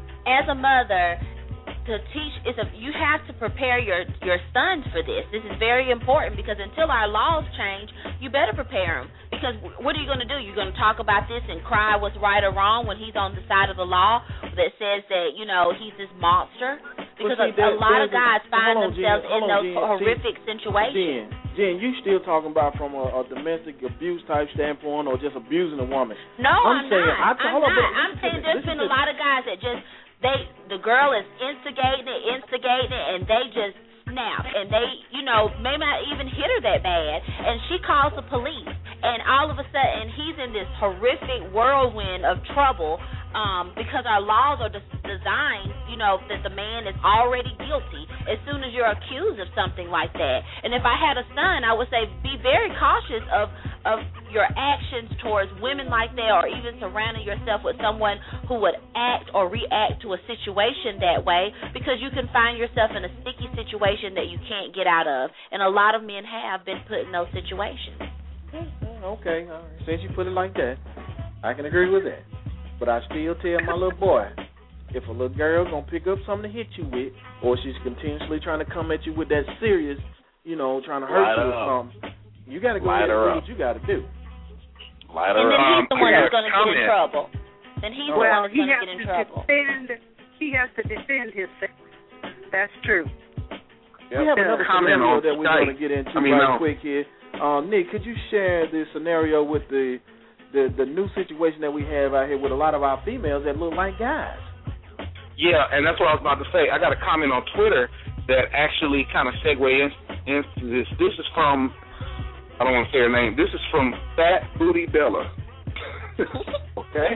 to teach you have to prepare your sons for this. This is very important because until our laws change, you better prepare them. Because what are you going to do? You're going to talk about this and cry what's right or wrong when he's on the side of the law that says that he's this monster? Because a lot of guys find themselves in those horrific situations. Jen, you still talking about from a domestic abuse type standpoint or just abusing a woman? No, I'm not. I'm saying there's been a lot of guys that just. The girl is instigating it, and they just snap, and they, may not even hit her that bad, and she calls the police, and all of a sudden he's in this horrific whirlwind of trouble because our laws are designed, that the man is already guilty as soon as you're accused of something like that. And if I had a son, I would say be very cautious of your actions towards women like that, or even surrounding yourself with someone who would act or react to a situation that way, because you can find yourself in a sticky situation that you can't get out of. And a lot of men have been put in those situations. Okay, all right. Since you put it like that, I can agree with that. But I still tell my little boy, if a little girl gonna pick up something to hit you with, or she's continuously trying to come at you with that serious, trying to hurt you or something, you got to go ahead and do what you got to do. And then he's the one that's going to get in trouble. Then he's the one that's going to get in trouble. He has to defend himself. That's true. We have another scenario that we're going to get into quick here. Nick, could you share the scenario with the new situation that we have out here with a lot of our females that look like guys? Yeah, and that's what I was about to say. I got a comment on Twitter that actually kind of segue into this. This is from, I don't want to say her name. This is from Fat Booty Bella. Okay?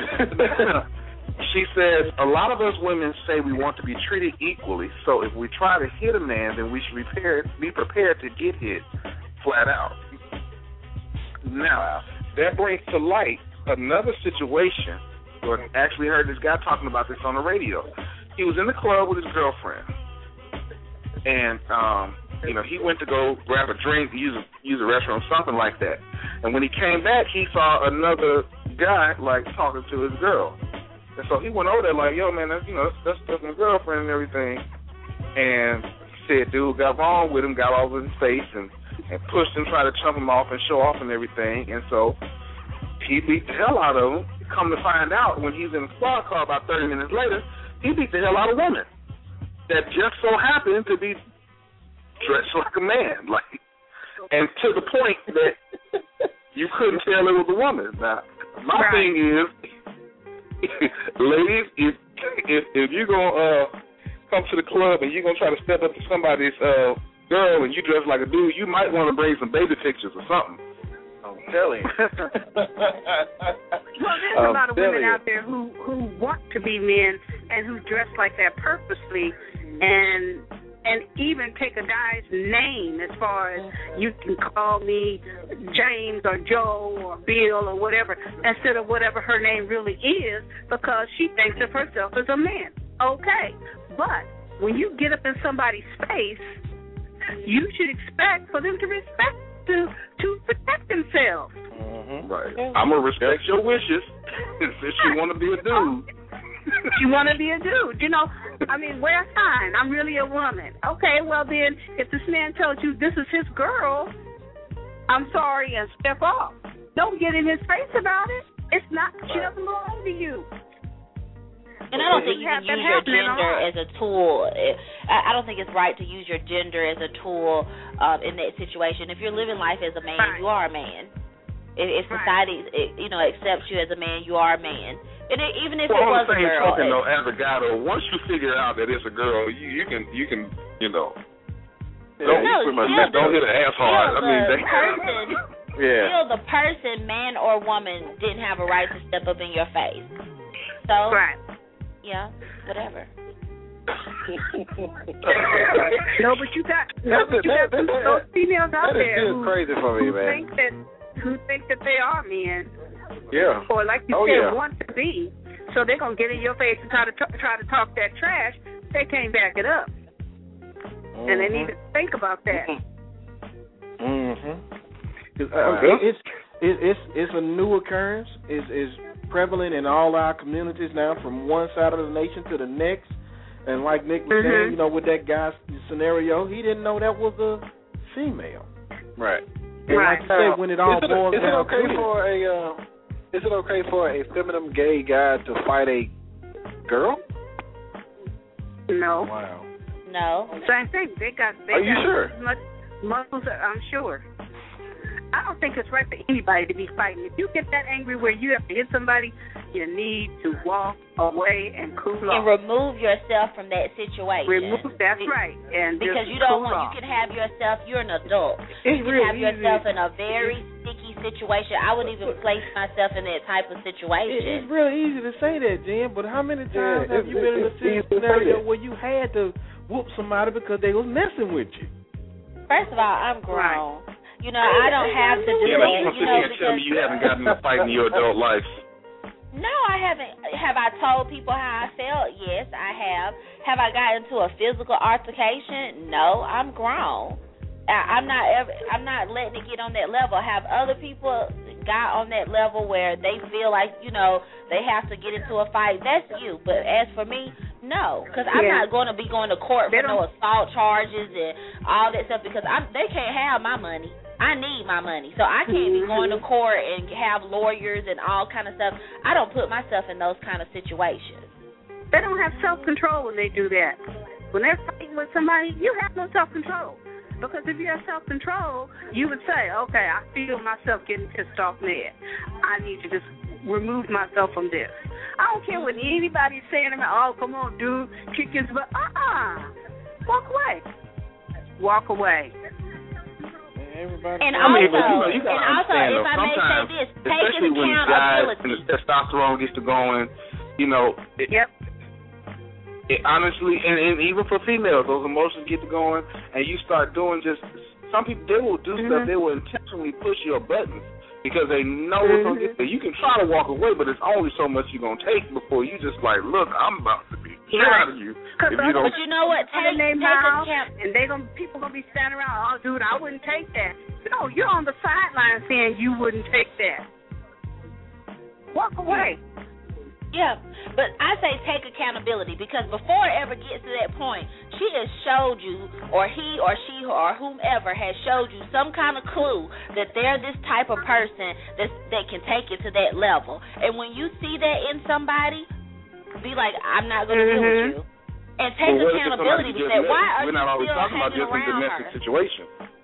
She says, a lot of us women say we want to be treated equally, so if we try to hit a man, then we should be prepared to get hit flat out. Now, that brings to light another situation. I actually heard this guy talking about this on the radio. He was in the club with his girlfriend, and he went to go grab a drink, use a restroom, something like that. And when he came back, he saw another guy talking to his girl. And so he went over there yo, man, that's my girlfriend and everything. And said, dude got wrong with him, got all over his face and pushed him, tried to chump him off and show off and everything. And so he beat the hell out of him. Come to find out, when he's in the squad car about 30 minutes later, he beat the hell out of a woman that just so happened to be dressed like a man. And to the point that you couldn't tell it was a woman. Now, my thing is, ladies, if you're gonna come to the club and you're gonna try to step up to somebody's girl and you dress like a dude, you might want to bring some baby pictures or something. I'm telling you. Well, there's a lot of women out there who want to be men and who dress like that purposely, and even take a guy's name as far as you can call me James or Joe or Bill or whatever instead of whatever her name really is, because she thinks of herself as a man. Okay, but when you get up in somebody's face, you should expect for them to respect to protect themselves. Mm-hmm. Right. I'm gonna respect your wishes if you want to be a dude. You want to be a dude, wear a sign. I'm really a woman. Okay, well then, if this man tells you this is his girl, I'm sorry and step off. Don't get in his face about it. It's not. She doesn't belong to you. And I don't think you can use your gender as a tool. I don't think it's right to use your gender as a tool in that situation. If you're living life as a man, you are a man. If society, accepts you as a man, you are a man. And even if it was a girl, as a guy, though, once you figure out that it's a girl, you can don't hit an ass hard. Still, the person, man or woman, didn't have a right to step up in your face. So, yeah, whatever. No, but you got those females out there who crazy for me, man. Who think that they are men. Yeah. Or like you said, want to be. So they're going to get in your face and try to talk that trash. They can't back it up. Mm-hmm. And they need to think about that. Mm-hmm. It's a new occurrence. It's prevalent in all our communities now, from one side of the nation to the next. And like Nick was saying, with that guy's scenario, he didn't know that was a female. Right. And like you said, when it all boils down is it okay for a feminine gay guy to fight a girl? No. Wow. No. Same thing. They got sure? Much muscles, I'm sure. I don't think it's right for anybody to be fighting. If you get that angry where you have to hit somebody, you need to walk away and cool off. And remove yourself from that situation. That's right. And because you don't want, you can have yourself, you're an adult. You can have yourself in a very sticky situation. I wouldn't even place myself in that type of situation. It's real easy to say that, Jen, but how many times have you been in a scenario where you had to whoop somebody because they was messing with you? First of all, I'm grown. Right. I don't have to defend. Tell me you haven't gotten in a fight in your adult life. No, I haven't. Have I told people how I felt? Yes, I have. Have I gotten into a physical altercation? No, I'm grown. I'm not letting it get on that level. Have other people got on that level where they feel like they have to get into a fight? That's you. But as for me, no, because I'm not going to be going to court for no assault charges and all that stuff, because they can't have my money. I need my money. So I can't be going to court and have lawyers and all kind of stuff. I don't put myself in those kind of situations. They don't have self-control when they do that. When they're fighting with somebody, you have no self-control. Because if you have self-control, you would say, okay, I feel myself getting pissed off mad. I need to just remove myself from this. I don't care what anybody's saying about, oh, come on, dude, kick his butt. Walk away. Walk away. Everybody. And also, if I may say this, take especially when guys and the testosterone gets to going, it honestly, and even for females, those emotions get to going, and you start doing some people, they will do stuff, they will intentionally push your buttons because they know it's going to get there. You can try to walk away, but it's only so much you're going to take before you just like, look, I'm about to be out of you. If you don't. But you know what? Take and people going to be standing around, oh, dude, I wouldn't take that. No, you're on the sideline saying you wouldn't take that. Walk away. Yeah, but I say take accountability because before it ever gets to that point, she has showed you, or he or she or whomever has showed you some kind of clue that they're this type of person that can take it to that level. And when you see that in somebody, be like, I'm not going to deal with you. And take accountability to say, why are you still hanging around her? We're not always talking about just a domestic situation.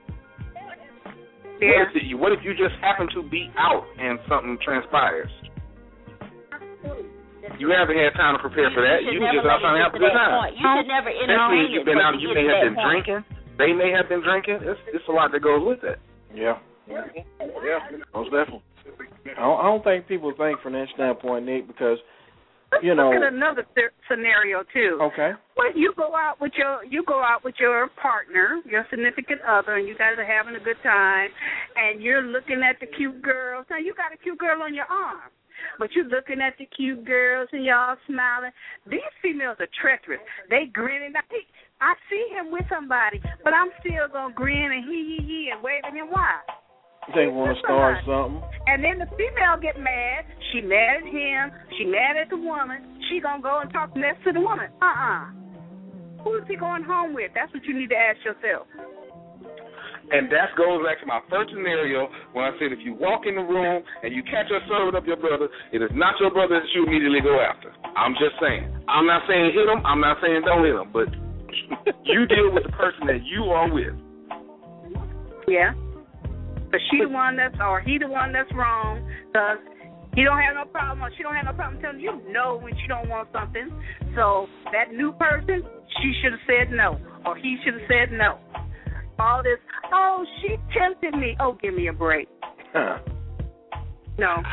Yeah. What if you just happen to be out and something transpires? You haven't had time to prepare for that. You just out trying to have a good time. You should never entertain you've been out. You may have been drinking. They may have been drinking. It's a lot that goes with that. Yeah, most definitely. I don't think people think from that standpoint, Nick, because Let's look at another scenario too. Okay. When you go out with your partner, your significant other, and you guys are having a good time, and you're looking at the cute girls. Now you got a cute girl on your arm. But you're looking at the cute girls and y'all smiling. These females are treacherous. They grinning. I see him with somebody, but I'm still going to grin and he and wave at him. Why? They want to start something. And then the female get mad. She mad at him. She mad at the woman. She going to go and talk next to the woman. Who is he going home with? That's what you need to ask yourself. And that goes back to my first scenario when I said if you walk in the room and you catch her serving up your brother, it is not your brother that you immediately go after. I'm just saying. I'm not saying hit him. I'm not saying don't hit him. But you deal with the person that you are with. Yeah. But she the one that's, or he the one that's wrong because he don't have no problem or she don't have no problem telling you no when she don't want something. So that new person, she should have said no or he should have said no. All this, oh, she tempted me. Oh, give me a break. No.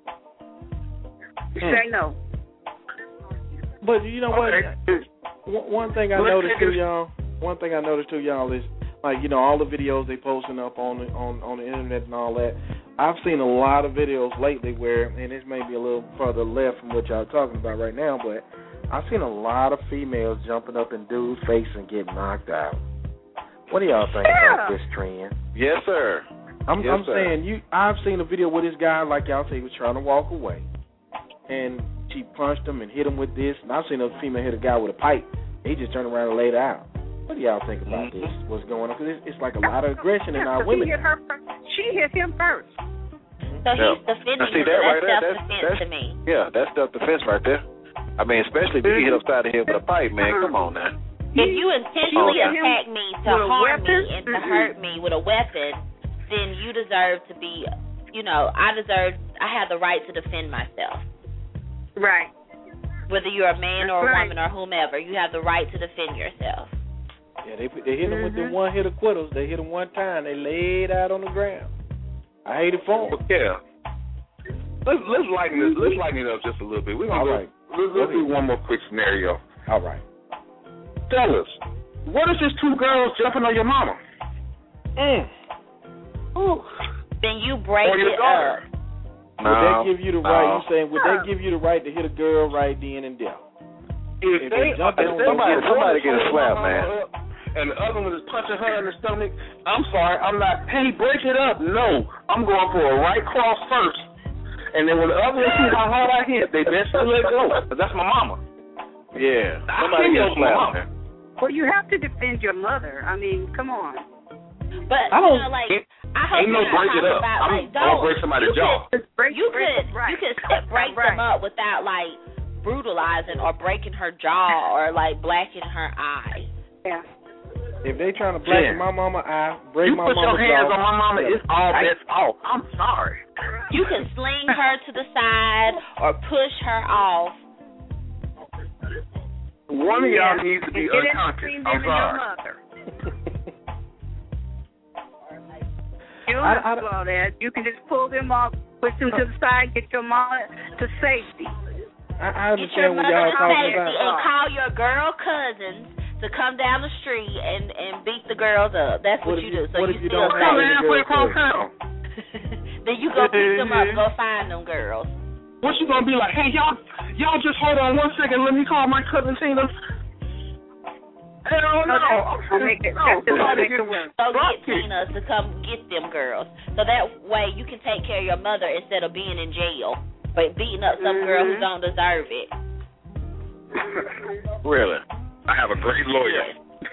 Say no. But you know what? One thing I noticed too, y'all, is like, you know, all the videos they posting up on the internet and all that. I've seen a lot of videos lately where, and this may be a little further left from what y'all are talking about right now, but I've seen a lot of females jumping up in dudes' face and getting knocked out. What do y'all think about this trend? Yes, sir. I'm saying I've seen a video where this guy, like y'all say, he was trying to walk away, and she punched him and hit him with this. And I've seen a female hit a guy with a pipe. He just turned around and laid out. What do y'all think about this? What's going on? Because it's like a lot of aggression in our women. She hit him first. So he's defending himself. That's self-defense to me. Yeah, that's self-defense right there. I mean, especially if you get upside the head with a pipe, man. Come on now. If you intentionally attack me to harm me and to hurt me with a weapon, then you deserve to be, I have the right to defend myself. Right. Whether you're a man or a woman or whomever, you have the right to defend yourself. Yeah, they hit him with the one hit acquittals. They hit him one time. They laid out on the ground. I hate it for him. Yeah. Let's lighten this. Let's lighten it up just a little bit. Let's do one more quick scenario. All right. Tell us, what is this two girls jumping on your mama? Then you break it up. Would they give you the right? You saying would they give you the right to hit a girl right then and there? If somebody get a slap, man. And the other one is punching her in the stomach. I'm sorry, I'm not. Hey, break it up. No, I'm going for a right cross first. And then when the other one sees how hard I hit, they best to let go. That's my mama. Yeah, somebody get a slap, man. Well, you have to defend your mother. I mean, come on. But I don't. I hope ain't no break it up. I'm gonna break somebody's jaw. You could break them up without like brutalizing or breaking her jaw or like blacking her eye. Yeah. If they trying to blacken my mama eye, break my mama's jaw. You put your hands on my mama, it's all bets off. I'm sorry. You can sling her to the side or push her off. One of y'all needs to be unconscious. I'm sorry. You don't have to do all that. You can just pull them off, push them to the side, get your mama to safety. I understand what y'all talking about. And call your girl cousins to come down the street and beat the girls up. That's what you do. So you still safe. Then you go pick them up, go find them girls. What you gonna be like? Hey, y'all just hold on 1 second. Let me call my cousin Tina. Hell no. So get Tina to come get them girls. So that way you can take care of your mother instead of being in jail, but beating up some girl who don't deserve it. Really? I have a great lawyer.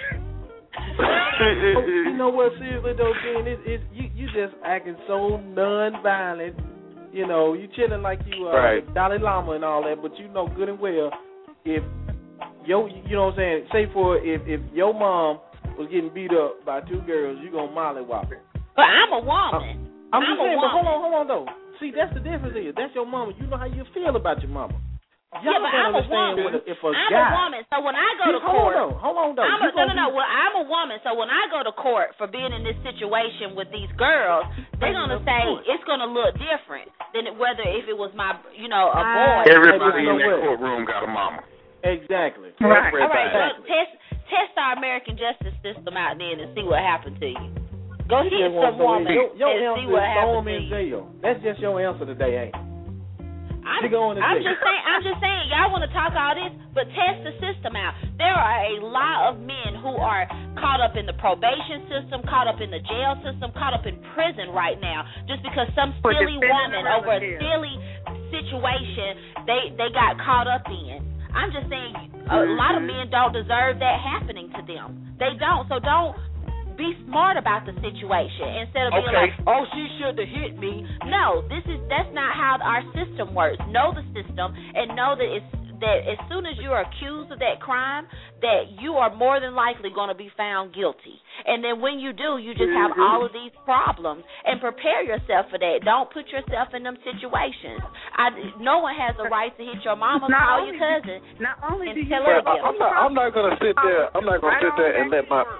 You know what? Seriously though, Ben, you just acting so non-violent. You know, you chilling like you Dalai Lama and all that, but you know good and well if you know what I'm saying. Say if your mom was getting beat up by two girls, you gonna mollywop her. But I'm a woman. I'm just saying. But hold on though. See, that's the difference here. That's your mama. You know how you feel about your mama. Y'all but don't I'm understand a woman. if a I'm guy, a woman, so when I go to court, hold on though. Well, I'm a woman, so when I go to court for being in this situation with these girls, they're gonna say it's gonna look different than whether if it was my, a boy. Everybody in that courtroom got a mama. Exactly. Right. All right. Look, test our American justice system out then and see what happened to you. Go hit some woman and see what happened to you. Jail. That's just your answer today, ain't it? I'm just saying, y'all want to talk all this, but test the system out. There are a lot of men who are caught up in the probation system, caught up in the jail system, caught up in prison right now, just because some silly woman over a silly situation they got caught up in. I'm just saying, a lot of men don't deserve that happening to them. They don't. So don't be smart about the situation instead of being like, oh, she should have hit me. No, that's not how our system works. Know the system and know that as soon as you are accused of that crime, that you are more than likely going to be found guilty. And then when you do, you just have all of these problems. And prepare yourself for that. Don't put yourself in them situations. No one has the right to hit your mama, call your cousin, and tell her again. I'm not going to sit there. I'm not going to sit there and let my.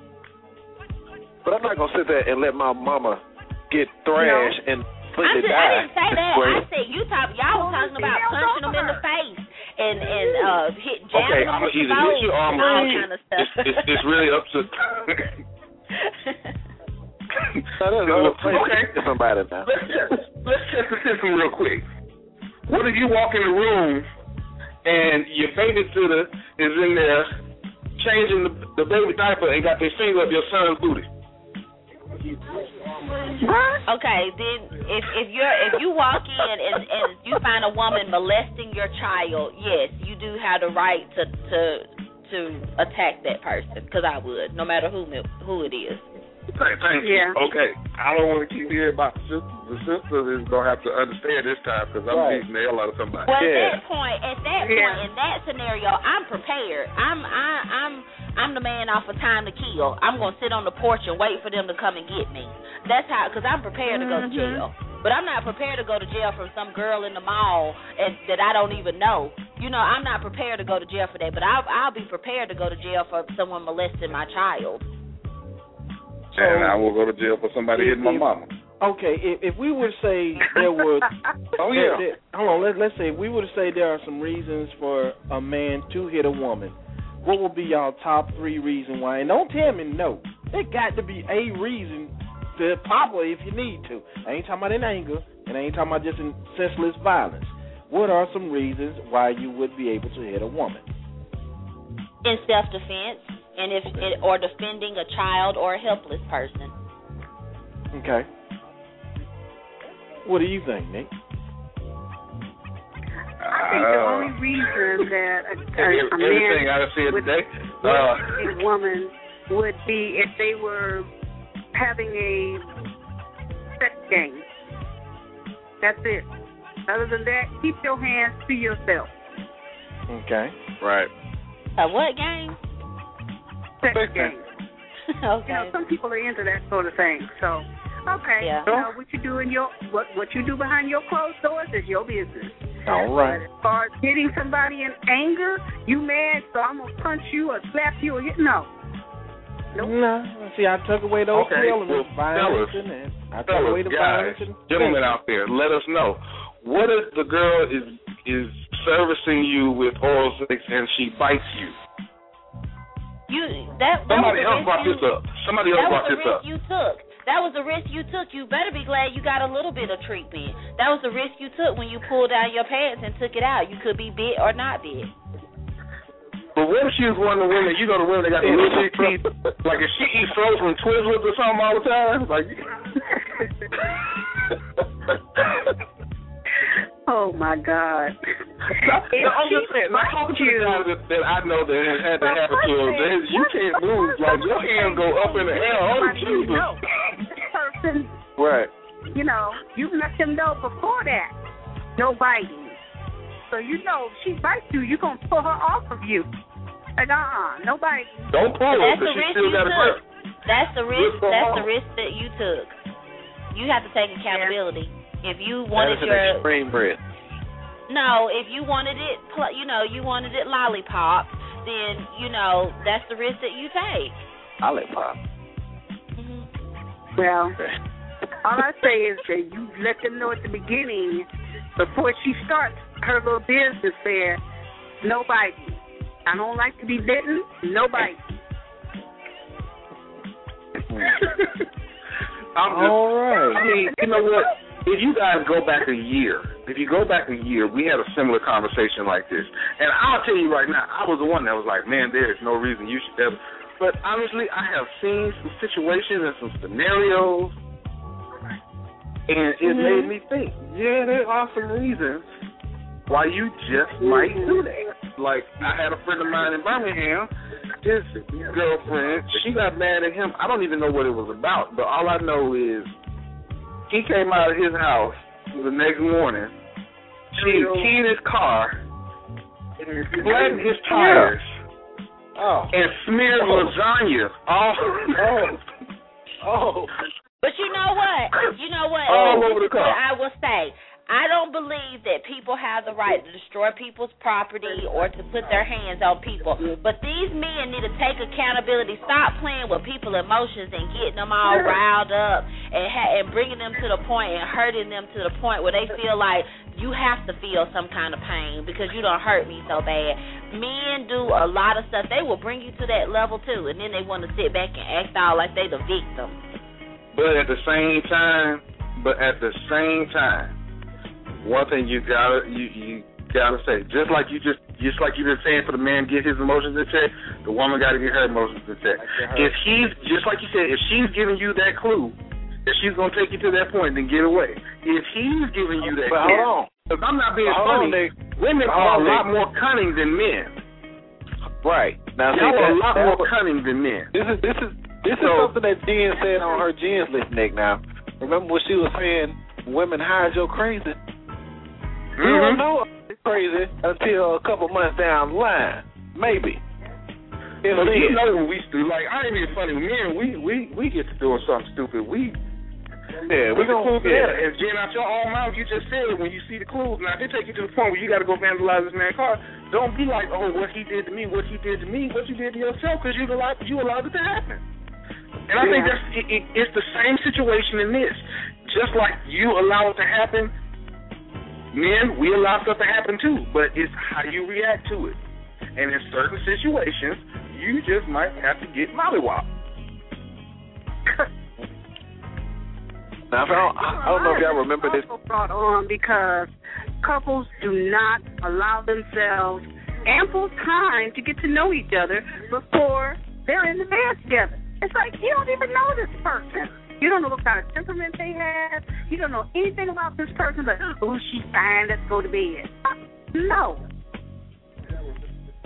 But I'm not going to sit there and let my mama get thrashed and completely die. I didn't say that. I said y'all was talking about punching them in the face and jamming them with the hit you or I'm all going kind of stuff. It's really up to... somebody now. Let's test the system real quick. What if you walk in the room and your babysitter is in there changing the baby diaper and got their finger up your son's booty? Okay, then if you walk in and you find a woman molesting your child, yes, you do have the right to attack that person, because I would, no matter who it is. Thank you. Yeah. Okay, I don't want to keep hearing about the sister. The sister is gonna have to understand this time because I'm beating the hell out of somebody. Well, at that point, in that scenario, I'm prepared. I'm the man off of Time to Kill. I'm gonna sit on the porch and wait for them to come and get me. That's how, because I'm prepared to go to jail. But I'm not prepared to go to jail from some girl in the mall that I don't even know. I'm not prepared to go to jail for that. But I'll be prepared to go to jail for someone molesting my child. And I will go to jail for somebody hitting my mama. Okay, if we would say there were, hold on, let's say we would say there are some reasons for a man to hit a woman. What would be y'all top 3 reasons why? And don't tell me no. There got to be a reason to pop her if you need to. I ain't talking about in anger, and I ain't talking about just in senseless violence. What are some reasons why you would be able to hit a woman? In self-defense, or defending a child or a helpless person. Okay. What do you think, Nick? I think the only reason that a man would hit a woman would be if they were having a sex game. That's it. Other than that, keep your hands to yourself. Okay. Right. A what game? Sex game. Okay. You know, some people are into that sort of thing. So, okay. Yeah. You know, what you do in your what you do behind your closed doors is your business. All right. But as far as hitting somebody in anger, you mad, so I'm gonna punch you or slap you or no. Nope. No. See, I took away those elements, well, violence, and I took away the violence. Guys, gentlemen out there, let us know. What if the girl is servicing you with oral sex and she bites you? Somebody else brought this up. That was the risk you took. That was the risk you took. You better be glad you got a little bit of treatment. That was the risk you took when you pulled down your pants and took it out. You could be bit or not bit. But what if she was one of the women, you know, the women that got the little big teeth, like if she eats frozen Twizzlers or something all the time? Like, oh, my God. I'm just saying, not talking to the guys that I know that had to have a kid. You can't move. Like, your hands go up in the air. Oh, Jesus. This person, right. You know, you let them know before that, no biting. So you know if she bites you, you're going to pull her off of you. Like, no biting. Don't pull her because she still got to hurt. That's the risk. That's the risk that you took. You have to take accountability. If you wanted your extreme breath. No, if you wanted it, you wanted it lollipop, then that's the risk that you take. Lollipop. Mm-hmm. Well, all I say is that you let them know at the beginning, before she starts her little business there, no biting. I don't like to be bitten. No biting. All right. I mean, you know what? If you guys go back a year, we had a similar conversation like this. And I'll tell you right now, I was the one that was like, man, there is no reason you should ever. But honestly, I have seen some situations and some scenarios, and it made me think, yeah, there are some reasons why you just might do that. Like, I had a friend of mine in Birmingham, his girlfriend, she got mad at him. I don't even know what it was about, but all I know is he came out of his house the next morning, she keyed his car, flattened his tires, and smeared lasagna all But you know what? All over the car. I will say, I don't believe that people have the right to destroy people's property or to put their hands on people. But these men need to take accountability. Stop playing with people's emotions and getting them all riled up and bringing them to the point and hurting them to the point where they feel like you have to feel some kind of pain because you don't hurt me so bad. Men do a lot of stuff. They will bring you to that level too, and then they want to sit back and act all like they the victim. But at the same time, one thing you gotta say, just like you've been saying for the man to get his emotions in check, the woman gotta get her emotions in check. If he's just like you said, if she's giving you that clue that she's gonna take you to that point, then get away. If he's giving you that clue, hold on. If I'm not being funny, women are a lot more cunning than men. Right. Now, y'all are a lot more cunning than men. This is something that Jen said on her Jen's list, Nick. Now, remember what she was saying? Women hide your crazy. You don't know it's crazy until a couple months down the line, maybe. You know when we do, like, I ain't being funny. Men, we get to doing something stupid. We gonna and Jen, out your own mouth, you just said when you see the clues. Now they take you to the point where you got to go vandalize this man's car. Don't be like, oh, what he did to me, what you did to yourself, because you allowed it to happen. And I think it's the same situation in this. Just like you allow it to happen. Men, we allow stuff to happen too, but it's how you react to it. And in certain situations, you just might have to get mollywopped. Now, I don't know if y'all remember this. Brought on because couples do not allow themselves ample time to get to know each other before they're in the bed together. It's like you don't even know this person. You don't know what kind of temperament they have. You don't know anything about this person, but, oh, she's fine, let's go to bed. No.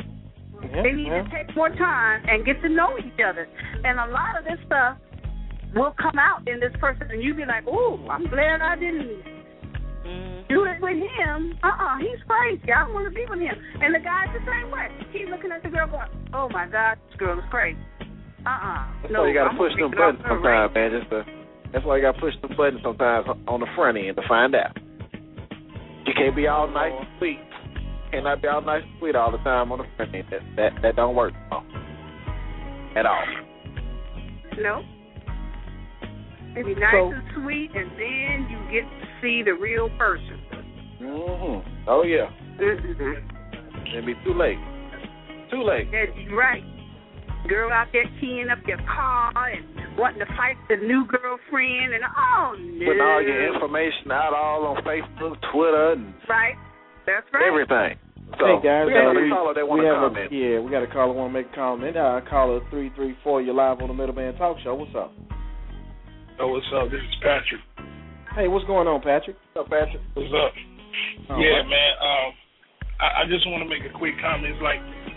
They need to take more time and get to know each other. And a lot of this stuff will come out in this person, and you be like, "Ooh, I'm glad I didn't do it with him. He's crazy. I don't want to be with him." And the guy's the same way. He's looking at the girl going, "Oh my God, this girl is crazy." That's why you gotta push them buttons sometimes, man. That's why you gotta push them buttons sometimes on the front end to find out. You can't be all nice and sweet. Cannot be all nice and sweet all the time on the front end. That don't work at all. No. Maybe nice and sweet, and then you get to see the real person. Oh yeah. It'll be too late. Too late. That's right. Girl out there keying up your car and wanting to fight the new girlfriend, and no. Putting all your information out all on Facebook, Twitter, and That's right. Everything. So, hey guys, we have a caller that want to comment. We got a caller want to make a comment. Caller 334. You're live on the Middleman Talk Show. What's up? Oh, what's up? This is Patrick. Hey, what's going on, Patrick? What's up, Patrick? What's up? Right. Man. I just want to make a quick comment. It's like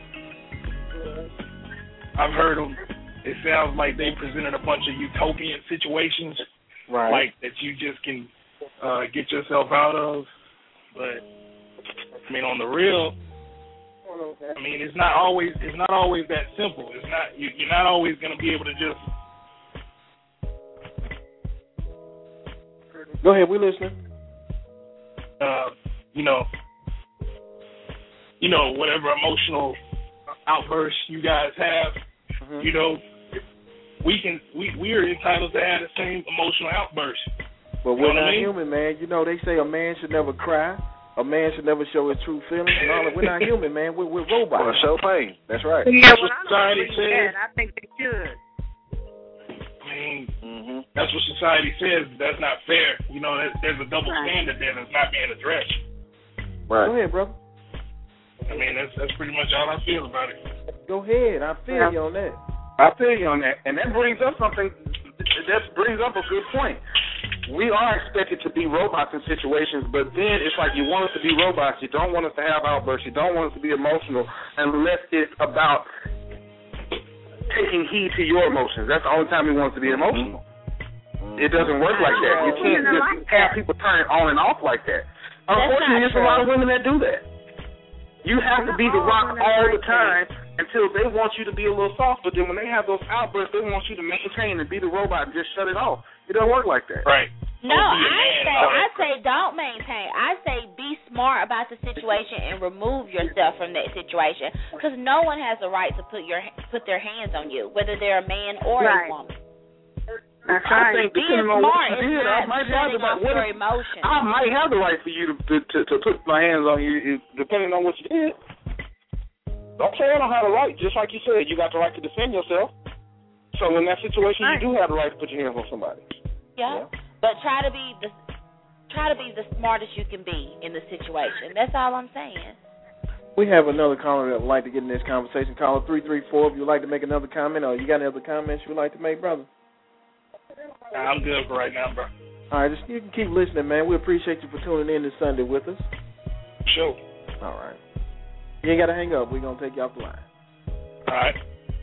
I've heard them. It sounds like they presented a bunch of utopian situations, like that you just can get yourself out of. But I mean, on the real, I mean, it's not always that simple. It's not. You're not always going to be able to just. Go ahead, we're listening. Whatever emotional outbursts you guys have, we're entitled to have the same emotional outbursts. But we're not human, man. They say a man should never cry. A man should never show his true feelings. And all that. We're not human, man. We're robots. Well, show pain. That's right. Yeah, that's what society says. I think they should. I mean, that's what society says. That's not fair. There's a double standard there that's not being addressed. Right. Go ahead, brother. I mean, that's pretty much all I feel about it. Go ahead. I feel you on that. I feel you on that. And that brings up something. That brings up a good point. We are expected to be robots in situations, but then it's like you want us to be robots. You don't want us to have outbursts. You don't want us to be emotional unless it's about taking heed to your emotions. That's the only time we want us to be emotional. It doesn't work like that. You can't just have people turn on and off like that. Unfortunately, there's a lot of women that do that. You have to be the rock all the time until they want you to be a little soft, but then when they have those outbursts, they want you to maintain and be the robot and just shut it off. It doesn't work like that. Right. No, I say don't maintain. I say be smart about the situation and remove yourself from that situation, because no one has the right to put their hands on you, whether they're a man or a woman. That's right. I think being depending on smart what you did, I might have the right. Your emotions. I might have the right for you to put my hands on you, depending on what you did. Don't say I don't have the right. Just like you said, you got the right to defend yourself. So in that situation, you do have the right to put your hands on somebody. Yeah. But try to be the smartest you can be in the situation. That's all I'm saying. We have another caller that would like to get in this conversation. Caller 334. If you'd like to make another comment, or you got any other comments you would like to make, brother. I'm good for right now, bro. All right, you can keep listening, man. We appreciate you for tuning in this Sunday with us. Sure. All right. You ain't got to hang up. We're going to take you off the line. All right.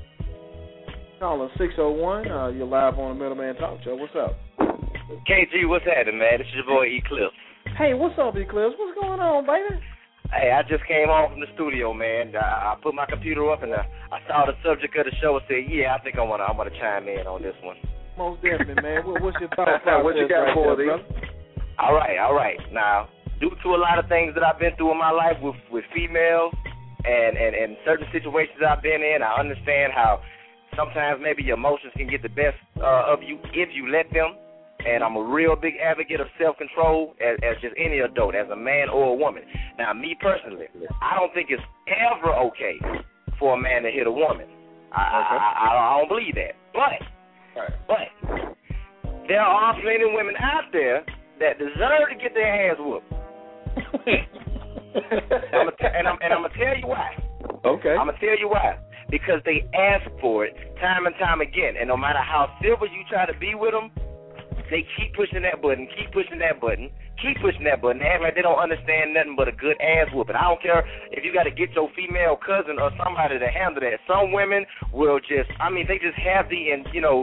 Caller 601. You're live on the Middleman Talk Show. What's up? KG, what's happening, man? This is your boy Eclipse. Hey, what's up, Eclipse? What's going on, baby? Hey, I just came home from the studio, man. I put my computer up and I saw the subject of the show and said, yeah, I think I want to chime in on this one. Most definitely, man. What's your thought process? What you got for us, brother? All right. Now, due to a lot of things that I've been through in my life with females and certain situations I've been in, I understand how sometimes maybe your emotions can get the best of you if you let them. And I'm a real big advocate of self-control as just any adult, as a man or a woman. Now, me personally, I don't think it's ever okay for a man to hit a woman. I don't believe that. But there are plenty of women out there that deserve to get their hands whooped. and I'm going to tell you why. Okay. I'm going to tell you why. Because they ask for it time and time again. And no matter how civil you try to be with them, they keep pushing that button, keep keep pushing that button. They act like they don't understand nothing but a good ass whooping. I don't care if you got to get your female cousin or somebody to handle that. Some women will just, they just have they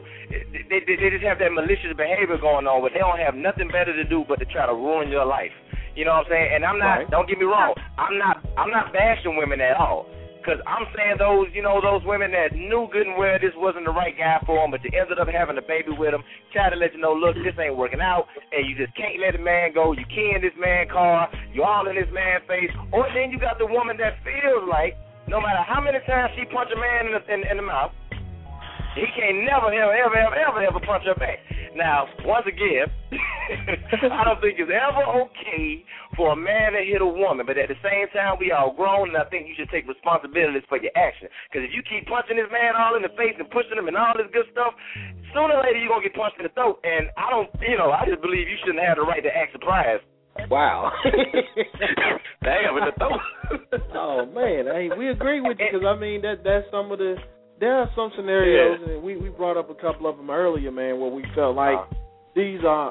just have that malicious behavior going on, but they don't have nothing better to do but to try to ruin your life. You know what I'm saying? And I'm not, Don't get me wrong, I'm not bashing women at all. Because I'm saying those women that knew good and well this wasn't the right guy for them, but you ended up having a baby with them, try to let you know, look, this ain't working out, and you just can't let a man go. You keying this man car, you all in this man's face. Or then you got the woman that feels like no matter how many times she punch a man in the mouth, he can't never punch her back. Now, once again, I don't think it's ever okay for a man to hit a woman, but at the same time, we all grown, and I think you should take responsibilities for your action. Because if you keep punching this man all in the face and pushing him and all this good stuff, sooner or later you're going to get punched in the throat. And I just believe you shouldn't have the right to act surprised. Wow. Damn, in the throat. Oh, man. Hey, we agree with you because, that's some of the... There are some scenarios, and we brought up a couple of them earlier, man, where we felt like these are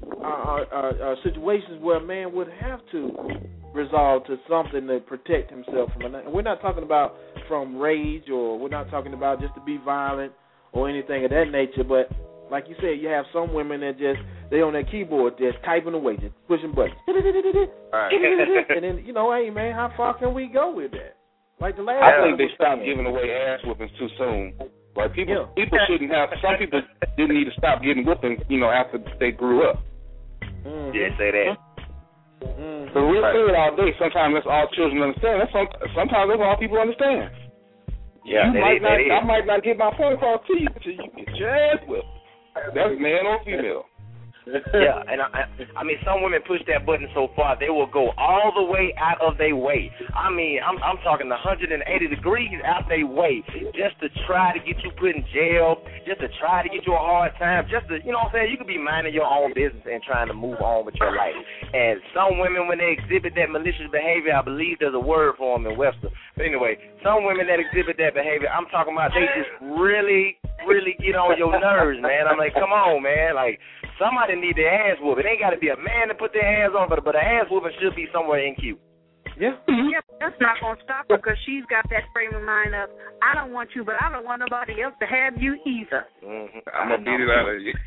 situations where a man would have to resolve to something to protect himself from. And we're not talking about from rage, or we're not talking about just to be violent or anything of that nature. But like you said, you have some women that they on their keyboard just typing away, just pushing buttons. Right. And then hey man, how far can we go with that? Like the last I think they stopped giving away ass whoopings too soon. Like people shouldn't have. Some people didn't need to stop getting whooping, after they grew up. Yeah, say that. But we'll say it all day. Sometimes that's all children understand. Sometimes that's all people understand. Yeah, I might not get my point across to you until you get your ass whipped. That's man or female. Yeah, and some women push that button so far they will go all the way out of their way. I'm talking 180 degrees out their way just to try to get you put in jail, just to try to get you a hard time, just to, you know what I'm saying? You could be minding your own business and trying to move on with your life. And some women, when they exhibit that malicious behavior, I believe there's a word for them in Webster. But anyway, some women that exhibit that behavior, I'm talking about they just really, really get on your nerves, man. I'm like, come on, man. Like, somebody need their ass whooping. It ain't got to be a man to put their hands on, but an ass whooping should be somewhere in queue. Yeah. Yeah, that's not going to stop her because she's got that frame of mind of, I don't want you, but I don't want nobody else to have you either. Mm-hmm. I'm going to beat it out of you.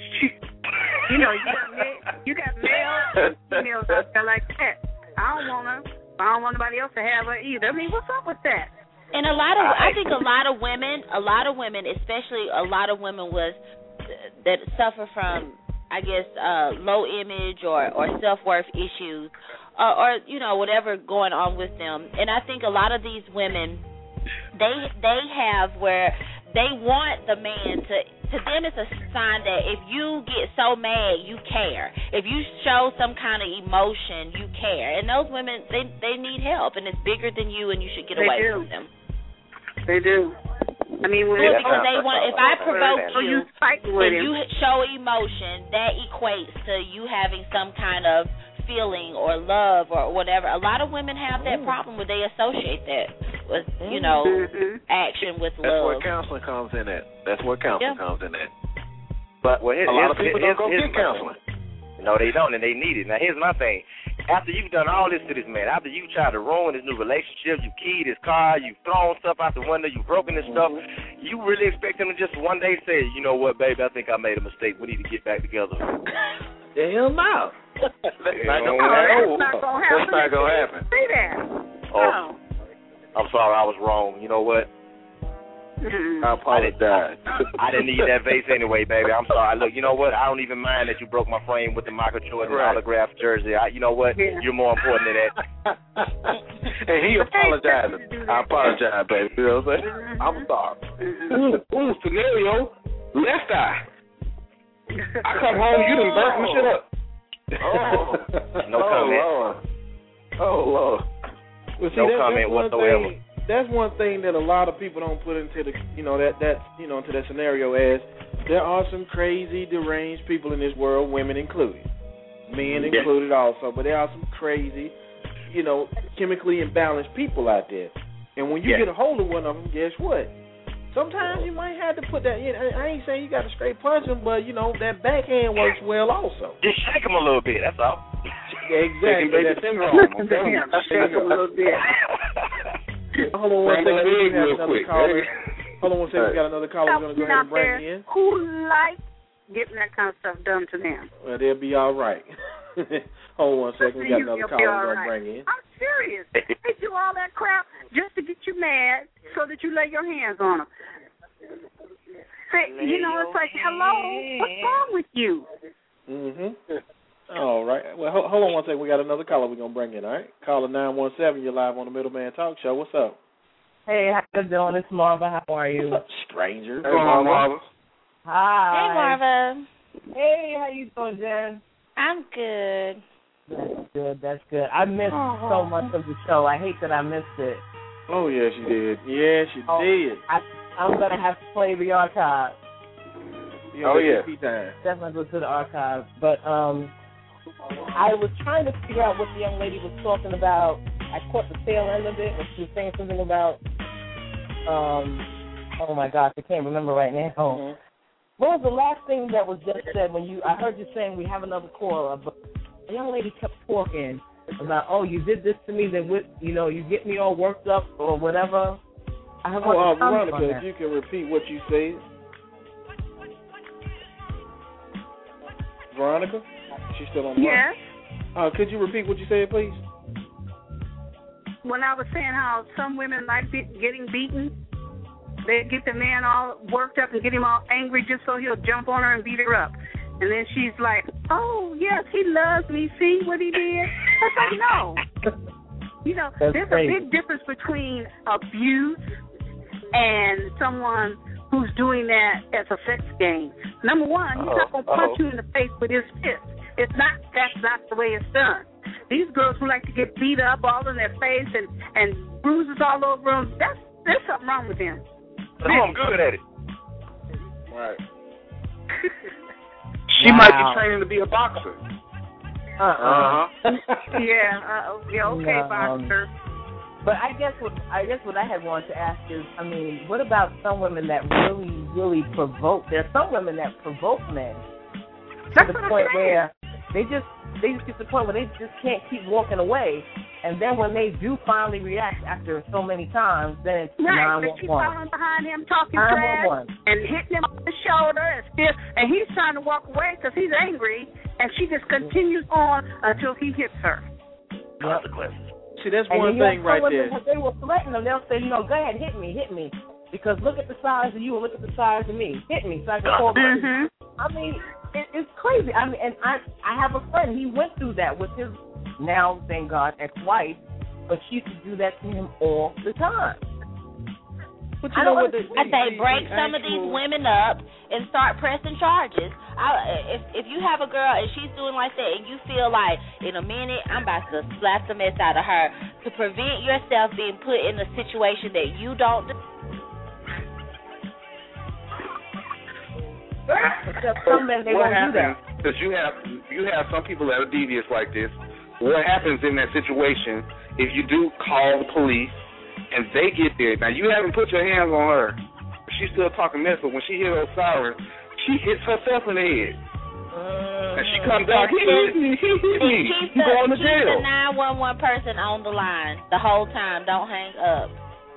You got males and females out there like that. I don't want nobody else to have her either. What's up with that? And I think a lot of women, especially a lot of women that suffer from, I guess, low image or self-worth issues, or whatever going on with them. And I think a lot of these women, they have where they want the man to them it's a sign that if you get so mad, you care. If you show some kind of emotion, you care. And those women, they need help, and it's bigger than you, and you should get away from them. They do. Because they want. If I provoke you, and you show emotion, that equates to you having some kind of feeling or love or whatever. A lot of women have that problem where they associate that with, action with love. That's where counseling comes in at. Comes in at. But a lot of people don't go get counseling. No, they don't, and they need it. Now, here's my thing. After you've done all this to this man, after you tried to ruin his new relationship, you keyed his car, you've thrown stuff out the window, you've broken his stuff, you really expect him to just one day say, you know what, baby, I think I made a mistake. We need to get back together. The hell no. That's not going to happen. That's not going to happen. Say that. Oh, I'm sorry, I was wrong. You know what? I apologize. I didn't need that vase anyway, baby. I'm sorry. Look, you know what? I don't even mind that you broke my frame with the Michael Jordan autographed jersey. You know what? You're more important than that. And he apologized. I apologize, baby. You know what I'm saying? I'm sorry. Ooh, scenario, left eye. I come home, you done burnt my shit up. No comment. Oh, Lord. Well, see, no comment whatsoever. That's one thing that a lot of people don't put into the, into that scenario as there are some crazy, deranged people in this world, women included, men included also, but there are some crazy, chemically imbalanced people out there. And when you get a hold of one of them, guess what? Sometimes you might have to put that in. I ain't saying you got to straight punch them, but, that backhand works well also. Just shake them a little bit, that's all. Exactly. Baby syndrome. I'm telling you. Shake a little bit. Hold on one second. We have another caller. Hold on one second. We got another caller. We're going to go ahead and bring in. Who like getting that kind of stuff done to them? Well, they'll be all right. Hold on one second. We got another caller we're going to bring in. I'm serious. They do all that crap just to get you mad so that you lay your hands on them. Say, you know, it's like, hello, what's wrong with you? All right. Well, hold on one second. We got another caller we're going to bring in, all right? Caller 917, you're live on the Middleman Talk Show. What's up? Hey, how you doing? It's Marva. How are you? Stranger. Hey, Marva. Hi. Hey, Marva. Hey, how you doing, Jen? I'm good. That's good. I missed so much of the show. I hate that I missed it. Oh, yes, you did. Yes, you did. I'm going to have to play the archive. Definitely go to the archive. But I was trying to figure out what the young lady was talking about. I caught the tail end of it, and she was saying something about, oh my gosh, I can't remember right now. What was the last thing that was just said when I heard you saying we have another caller, but the young lady kept talking about, oh, you did this to me, then you get me all worked up or whatever. I have Veronica, if you can repeat what you said. Veronica? She's still on the line? Yes. Could you repeat what you said, please? When I was saying how some women like getting beaten, they get the man all worked up and get him all angry just so he'll jump on her and beat her up. And then she's like, oh, yes, he loves me. See what he did? That's like, no. You know, there's a big difference between abuse and someone who's doing that as a sex game. Number one, he's not going to punch you in the face with his fist. That's not the way it's done. These girls who like to get beat up all in their face and bruises all over them, there's something wrong with them. I'm good at it. Right. She might be training to be a boxer. Okay, boxer. But I guess what I had wanted to ask is, I mean, what about some women that really, really provoke? There's some women that provoke men to the point where they just get to the point where they just can't keep walking away. And then when they do finally react after so many times, then it's 911. She's following behind him, talking trash, and hitting him on the shoulder, and he's trying to walk away because he's angry, and she just continues on until he hits her. Consequences. See, that's one thing right there. They will threaten them. They'll say, go ahead, hit me. Because look at the size of you and look at the size of me. Hit me so I can call back. I mean, it's crazy. I mean, and I have a friend. He went through that with his now, thank God, ex-wife, but she used to do that to him all the time. But you know what? I say break some of these women up and start pressing charges. If you have a girl and she's doing like that and you feel like in a minute I'm about to slap the mess out of her, to prevent yourself being put in a situation that you don't do. Some men, they won't do that. Because you have some people that are devious like this. What happens in that situation if you do call the police and they get there? Now, you haven't put your hands on her. She's still talking mess, but when she hears those sirens, she hits herself in the head. And she comes out, he hit me. He's going to jail. Keep the 911 person on the line the whole time. Don't hang up.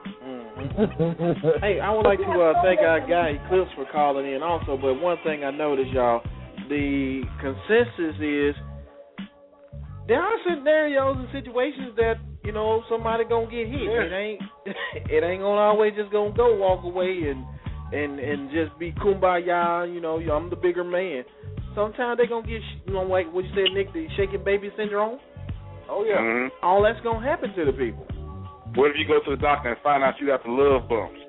Hey, I would like to thank our guy Eclipse for calling in also, but one thing I noticed, y'all, the consensus is there are scenarios and situations that, somebody gonna get hit. It ain't gonna always just gonna go walk away and just be kumbaya, I'm the bigger man. Sometimes they gonna get, like what you said, Nick, the shaking baby syndrome. Oh yeah. Mm-hmm. All that's gonna happen to the people. What if you go to the doctor and find out you got the love bumps?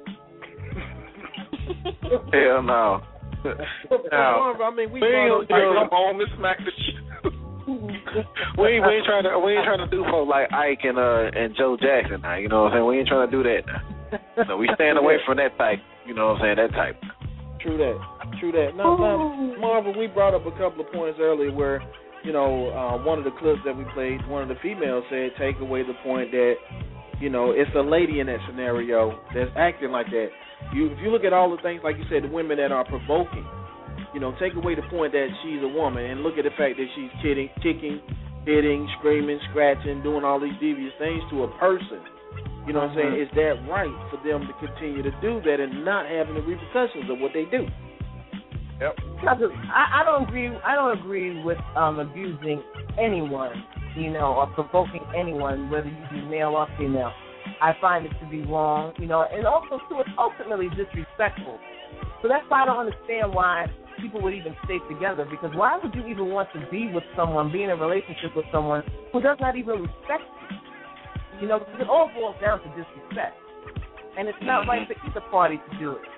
Hell no. I mean, we ain't come home and smack the shit. we ain't trying to do folks like Ike and Joe Jackson now, you know what I'm saying? We ain't trying to do that now. So we stand away from that type, you know what I'm saying, that type. True that. Now, Marvin, we brought up a couple of points earlier where, one of the clips that we played, one of the females said, take away the point that, it's a lady in that scenario that's acting like that. If you look at all the things, like you said, the women that are provoking, take away the point that she's a woman and look at the fact that she's kicking, hitting, screaming, scratching, doing all these devious things to a person. You know what I'm saying? Is that right for them to continue to do that and not having the repercussions of what they do? Yep. I don't agree with abusing anyone, or provoking anyone, whether you be male or female. I find it to be wrong, and also too, it's ultimately disrespectful. So that's why I don't understand why people would even stay together, because why would you even want to be with someone, be in a relationship with someone who does not even respect you? Because it all boils down to disrespect. And it's not right for either party to do it.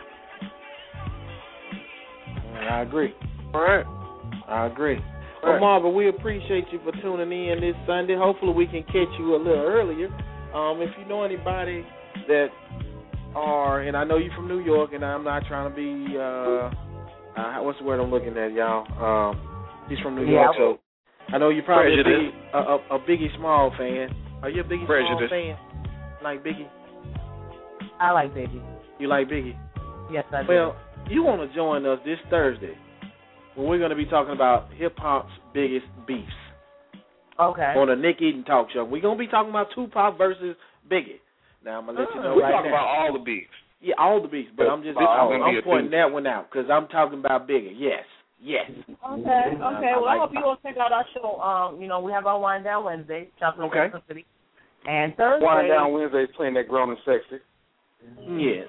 I agree. All right. I agree. Well, Marvin, we appreciate you for tuning in this Sunday. Hopefully we can catch you a little earlier. If you know anybody that are, and I know you're from New York, and I'm not trying to be, what's the word I'm looking at, y'all? He's from New York, so I know you're probably a Biggie Small fan. Are you a Biggie Small fan? Like Biggie? I like Biggie. You like Biggie? Yes, I do. Well, you want to join us this Thursday when we're going to be talking about hip-hop's biggest beefs. Okay. On the Nick Eden Talk Show. We're going to be talking about Tupac versus Biggie. Now, I'm going to let you know we're right now. We're talking about all the beefs. Yeah, all the beefs, but I'm pointing that one out because I'm talking about Biggie. Yes. Okay. Well, I hope you all check out our show. We have our Wind Down Wednesday, Chocolate City. And Thursday. Wind Down Wednesday is playing that Grown and Sexy. Yes.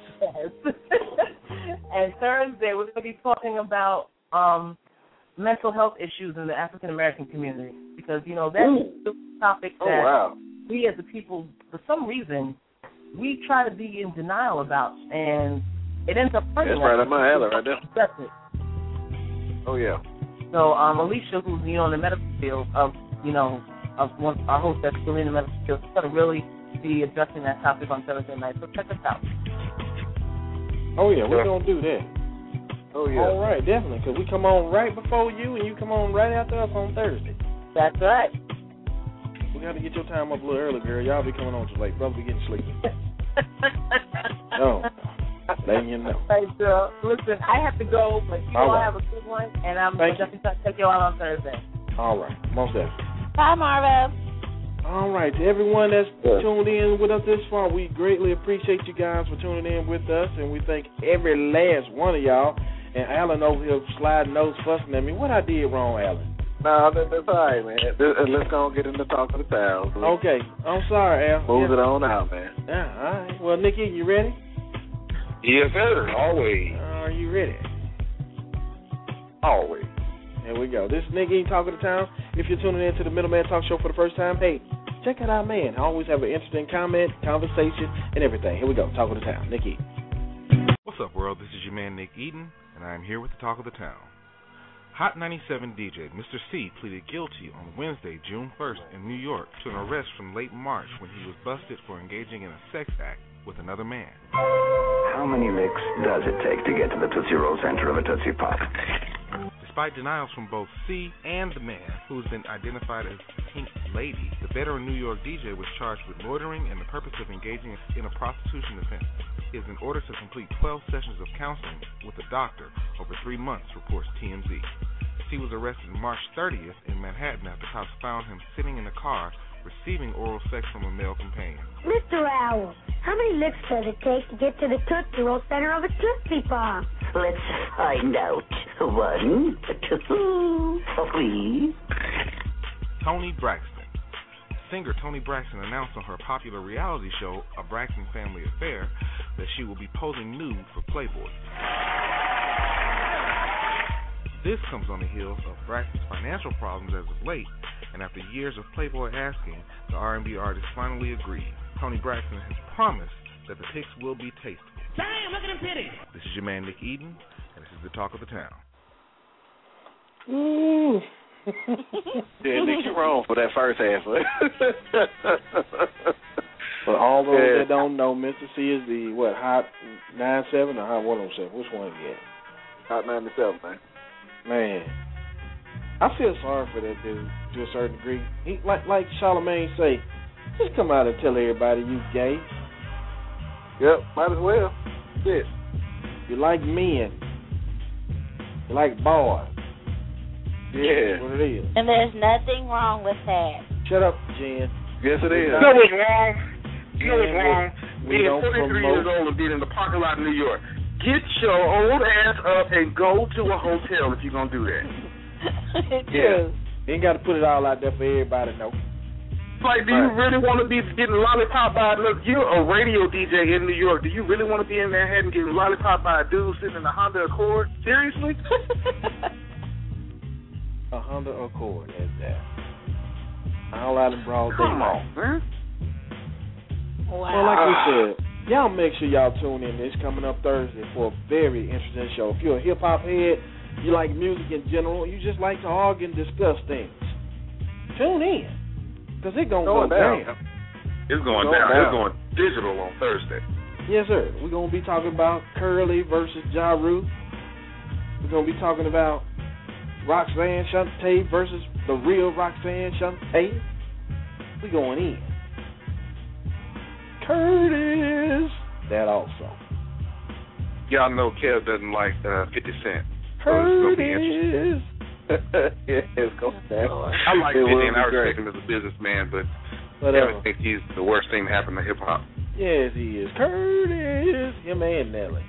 And Thursday, we're going to be talking about mental health issues in the African American community because, that's the topic that we as a people, for some reason, we try to be in denial about, and it ends up hurting us. That's right up my alley right there. Oh, yeah. So Alicia, who's, in the medical field of one of our hosts that's still in the medical field, is going to really be addressing that topic on Thursday night. So check us out. Oh, yeah, we're going to do that. Oh, yeah. All right, definitely, because we come on right before you, and you come on right after us on Thursday. That's right. We got to get your time up a little early, girl. Y'all be coming on too late. Brother be getting sleepy. No. Letting you know. Hey, girl. Listen, I have to go, but you all have a good one, and I'm definitely trying to take you out on Thursday. All right. Most definitely. Bye, Marvin. All right. To everyone that's tuned in with us this far, we greatly appreciate you guys for tuning in with us, and we thank every last one of y'all. And Alan over here sliding nose fussing at me. What I did wrong, Alan? No, that's all right, man. Let's go and get into talk of the town. Okay. I'm sorry, Al. Move it on out, man. Yeah, all right. Well, Nikki, you ready? Yes, sir. Always. Are you ready? Always. Here we go. This is Nick E. Talk of the Town. If you're tuning in to the Middleman Talk Show for the first time, hey, check out our man. I always have an interesting comment, conversation, and everything. Here we go. Talk of the Town. Nick E. What's up, world? This is your man, Nick Eden, and I am here with the Talk of the Town. Hot 97 DJ Mr. C pleaded guilty on Wednesday, June 1st in New York to an arrest from late March when he was busted for engaging in a sex act with another man. How many licks does it take to get to the Tootsie Roll center of a Tootsie Pop? Despite denials from both C and the man, who's been identified as Pink Lady, the veteran New York DJ was charged with loitering and the purpose of engaging in a prostitution offense is in order to complete 12 sessions of counseling with a doctor over 3 months, reports TMZ. C was arrested March 30th in Manhattan after cops found him sitting in a car receiving oral sex from a male companion. Mr. Owl, how many licks does it take to get to the Tootsie Roll center of a Tootsie Pop? Let's find out. 1, 2, 3. Toni Braxton. Singer Toni Braxton announced on her popular reality show, A Braxton Family Affair, that she will be posing nude for Playboy. This comes on the heels of Braxton's financial problems as of late, and after years of Playboy asking, the R&B artist finally agreed. Toni Braxton has promised that the pics will be tasteful. Damn, look at them titties! This is your man, Nick Eden, and this is the Talk of the Town. Ooh. Yeah, Nick, you're wrong for that first half. For all those that don't know, Mr. C is the, Hot 97 or Hot 107? Which one is it? Hot 97, man. Man, I feel sorry for that dude to a certain degree. He, like Charlamagne say, just come out and tell everybody you gay. Yep, might as well. Shit. You like men. You like boys. Yeah. That's what it is. And there's nothing wrong with that. Shut up, Jen. Yes, it is. You know what's wrong? You know what's wrong? We Being don't 43 years old and being in the parking lot in New York. Get your old ass up and go to a hotel if you're going to do that. Yeah. You ain't got to put it all out there for everybody to know. Like, do you really want to be getting lollipop by, look, you're a radio DJ in New York. Do you really want to be in Manhattan getting lollipop by a dude sitting in a Honda Accord? Seriously? A Honda Accord, that's that. All out in broad daylight. Come on, man. Wow. Well, like we said, y'all make sure y'all tune in. It's coming up Thursday for a very interesting show. If you're a hip-hop head, you like music in general, you just like to argue and discuss things, tune in. Because it's going to go down. It's going down. It's going digital on Thursday. Yes, sir. We're going to be talking about Curly versus Ja Rule. We're going to be talking about Roxanne Shante versus the real Roxanne Shante. We're going in. Curtis. That also. Y'all know Kev doesn't like 50 Cent. Curtis. Yeah, it's going down. I like 50 and I respect him as a businessman, but I think he's the worst thing to happen to hip hop. Yes, he is. Curtis. Him and Nelly.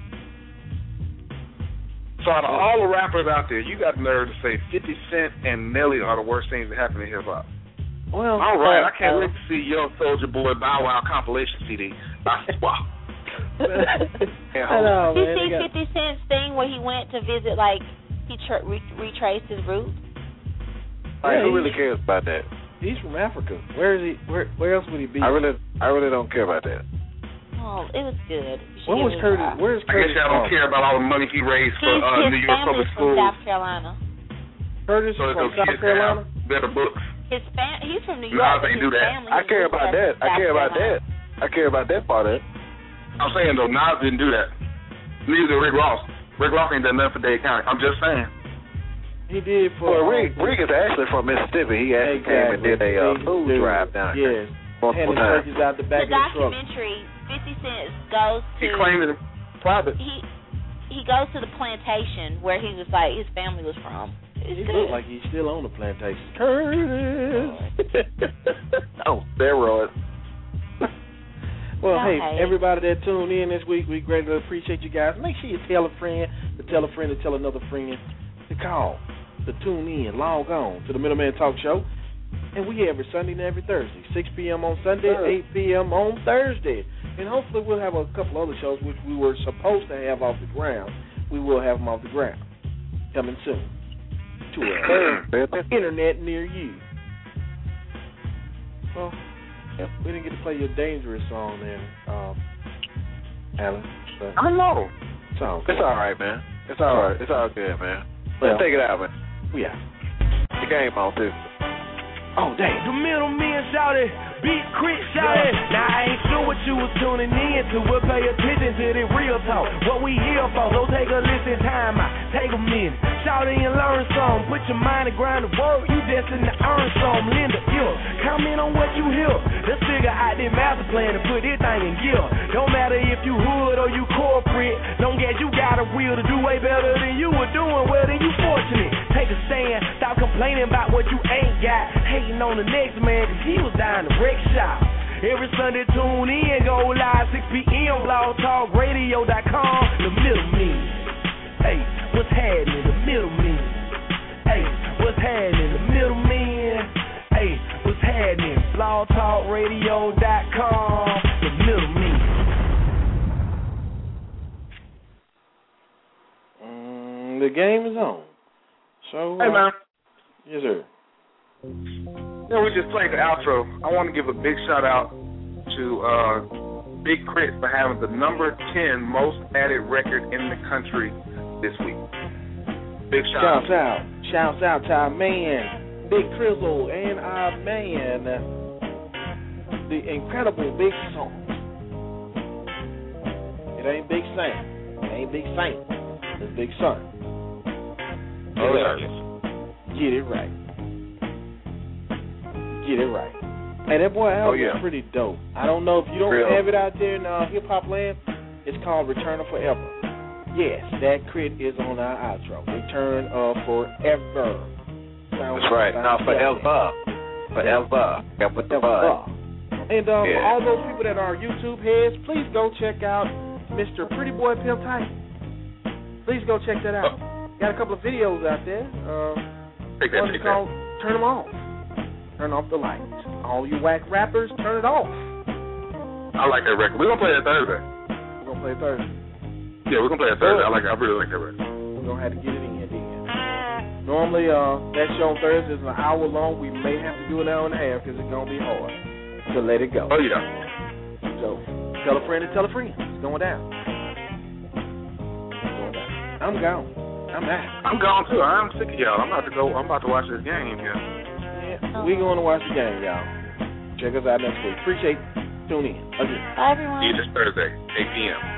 So out of all the rappers out there, you got the nerve to say 50 Cent and Nelly are the worst things that happen to hip hop. Well, all right, I can't wait to see Young Soulja Boy Bow Wow compilation CD. Wow. I know, man. You see 50 Cent's thing where he went to visit, like, he retraced his roots? Like, who really cares about that? He's from Africa. Where is he? Where else would he be? I really don't care about that. Oh, it was good. What was Curtis? Where's Curtis? I guess y'all don't care about all the money he raised for New York Public Schools. South Carolina. Curtis is from South Carolina? Better books. He's from New York. No, they do that. I care about that. I care about that. I care about that part of it. I'm saying, though, Nas didn't do that. Neither Rick Ross. Rick Ross ain't done nothing for Dade County. I'm just saying. He did for... Well, Rick is actually from Mississippi. He actually came and did a food drive down here. Yes. Handing turkeys out the back of the truck. The documentary, 50 Cent goes to... He claimed it private. He goes to the plantation where he was like, his family was from. He looked like he's still on the plantation. Curtis! Oh, steroids. Well, hey, everybody that tuned in this week, we greatly appreciate you guys. Make sure you tell a friend to tell a friend to tell another friend to call, to tune in, log on to the Middleman Talk Show. And we every Sunday and every Thursday, 6 p.m. on Sunday, 8 p.m. on Thursday. And hopefully we'll have a couple other shows which we were supposed to have off the ground. We will have them off the ground coming soon to an internet near you. Well, we didn't get to play your dangerous song there, Alan. I know. It's all right, man. It's all right. It's all good, man. Let's take it out, man. Yeah. The game on, too. Oh, damn. The middleman shouted, Big Crit shouted. Now, I ain't sure what you was tuning in to. We'll pay attention to the real talk. What we here for, so take a listen, time out, take a minute. Shout it and learn some. Put your mind to grind the work, you destined to earn some. Linda, comment on what you hear. Let's figure out this master plan and put this thing in gear. Don't matter if you hood or you corporate. Don't get you got a will to do way better than you were doing. Well, then you fortunate. Take a stand, stop complaining about what you ain't got. Hating on the next man, cause he was dying to wreck shop. Every Sunday tune in, go live 6 p.m. blogtalkradio.com. The middleman. Hey, what's happening? The middleman. Hey, what's happening? The middleman. Hey, what's happening? blogtalkradio.com. The middleman. The game is on. So, hey, man. Yes, sir. Yeah, we just played the outro. I want to give a big shout out to Big Crit for having the number 10 most added record in the country this week. Big shout out. Shouts out to our man, Big Crizzle, and our man, the incredible Big Song. It ain't Big Saint. It ain't Big Saint. It's Big Son. Get it right. Get it right. Hey, that boy album is pretty dope. I don't know if you don't have it out there in hip-hop land. It's called Return of Forever. Yes, that crit is on our outro. Return of Forever. That's right. Now forever. Got to put the buzz. And all those people that are YouTube heads, please go check out Mr. Pretty Boy Pimp Titan. Please go check that out. Got a couple of videos out there. Take that. Turn them off. Turn off the lights. All you whack rappers, turn it off. I like that record. We're going to play it Thursday. We're going to play it Thursday. Yeah, we're going to play it Thursday. I really like that record. We're going to have to get it in here then. Normally, that show on Thursday is an hour long. We may have to do an hour and a half because it's going to be hard to let it go. Oh, yeah. So, tell a friend to tell a friend. It's going down. I'm gone. I'm out. I'm gone, too. I'm sick of y'all. I'm about to watch this game here. Yeah, we going to watch the game, y'all. Check us out next week. Appreciate tuning in. Again. Bye, everyone. See you this Thursday, 8 p.m.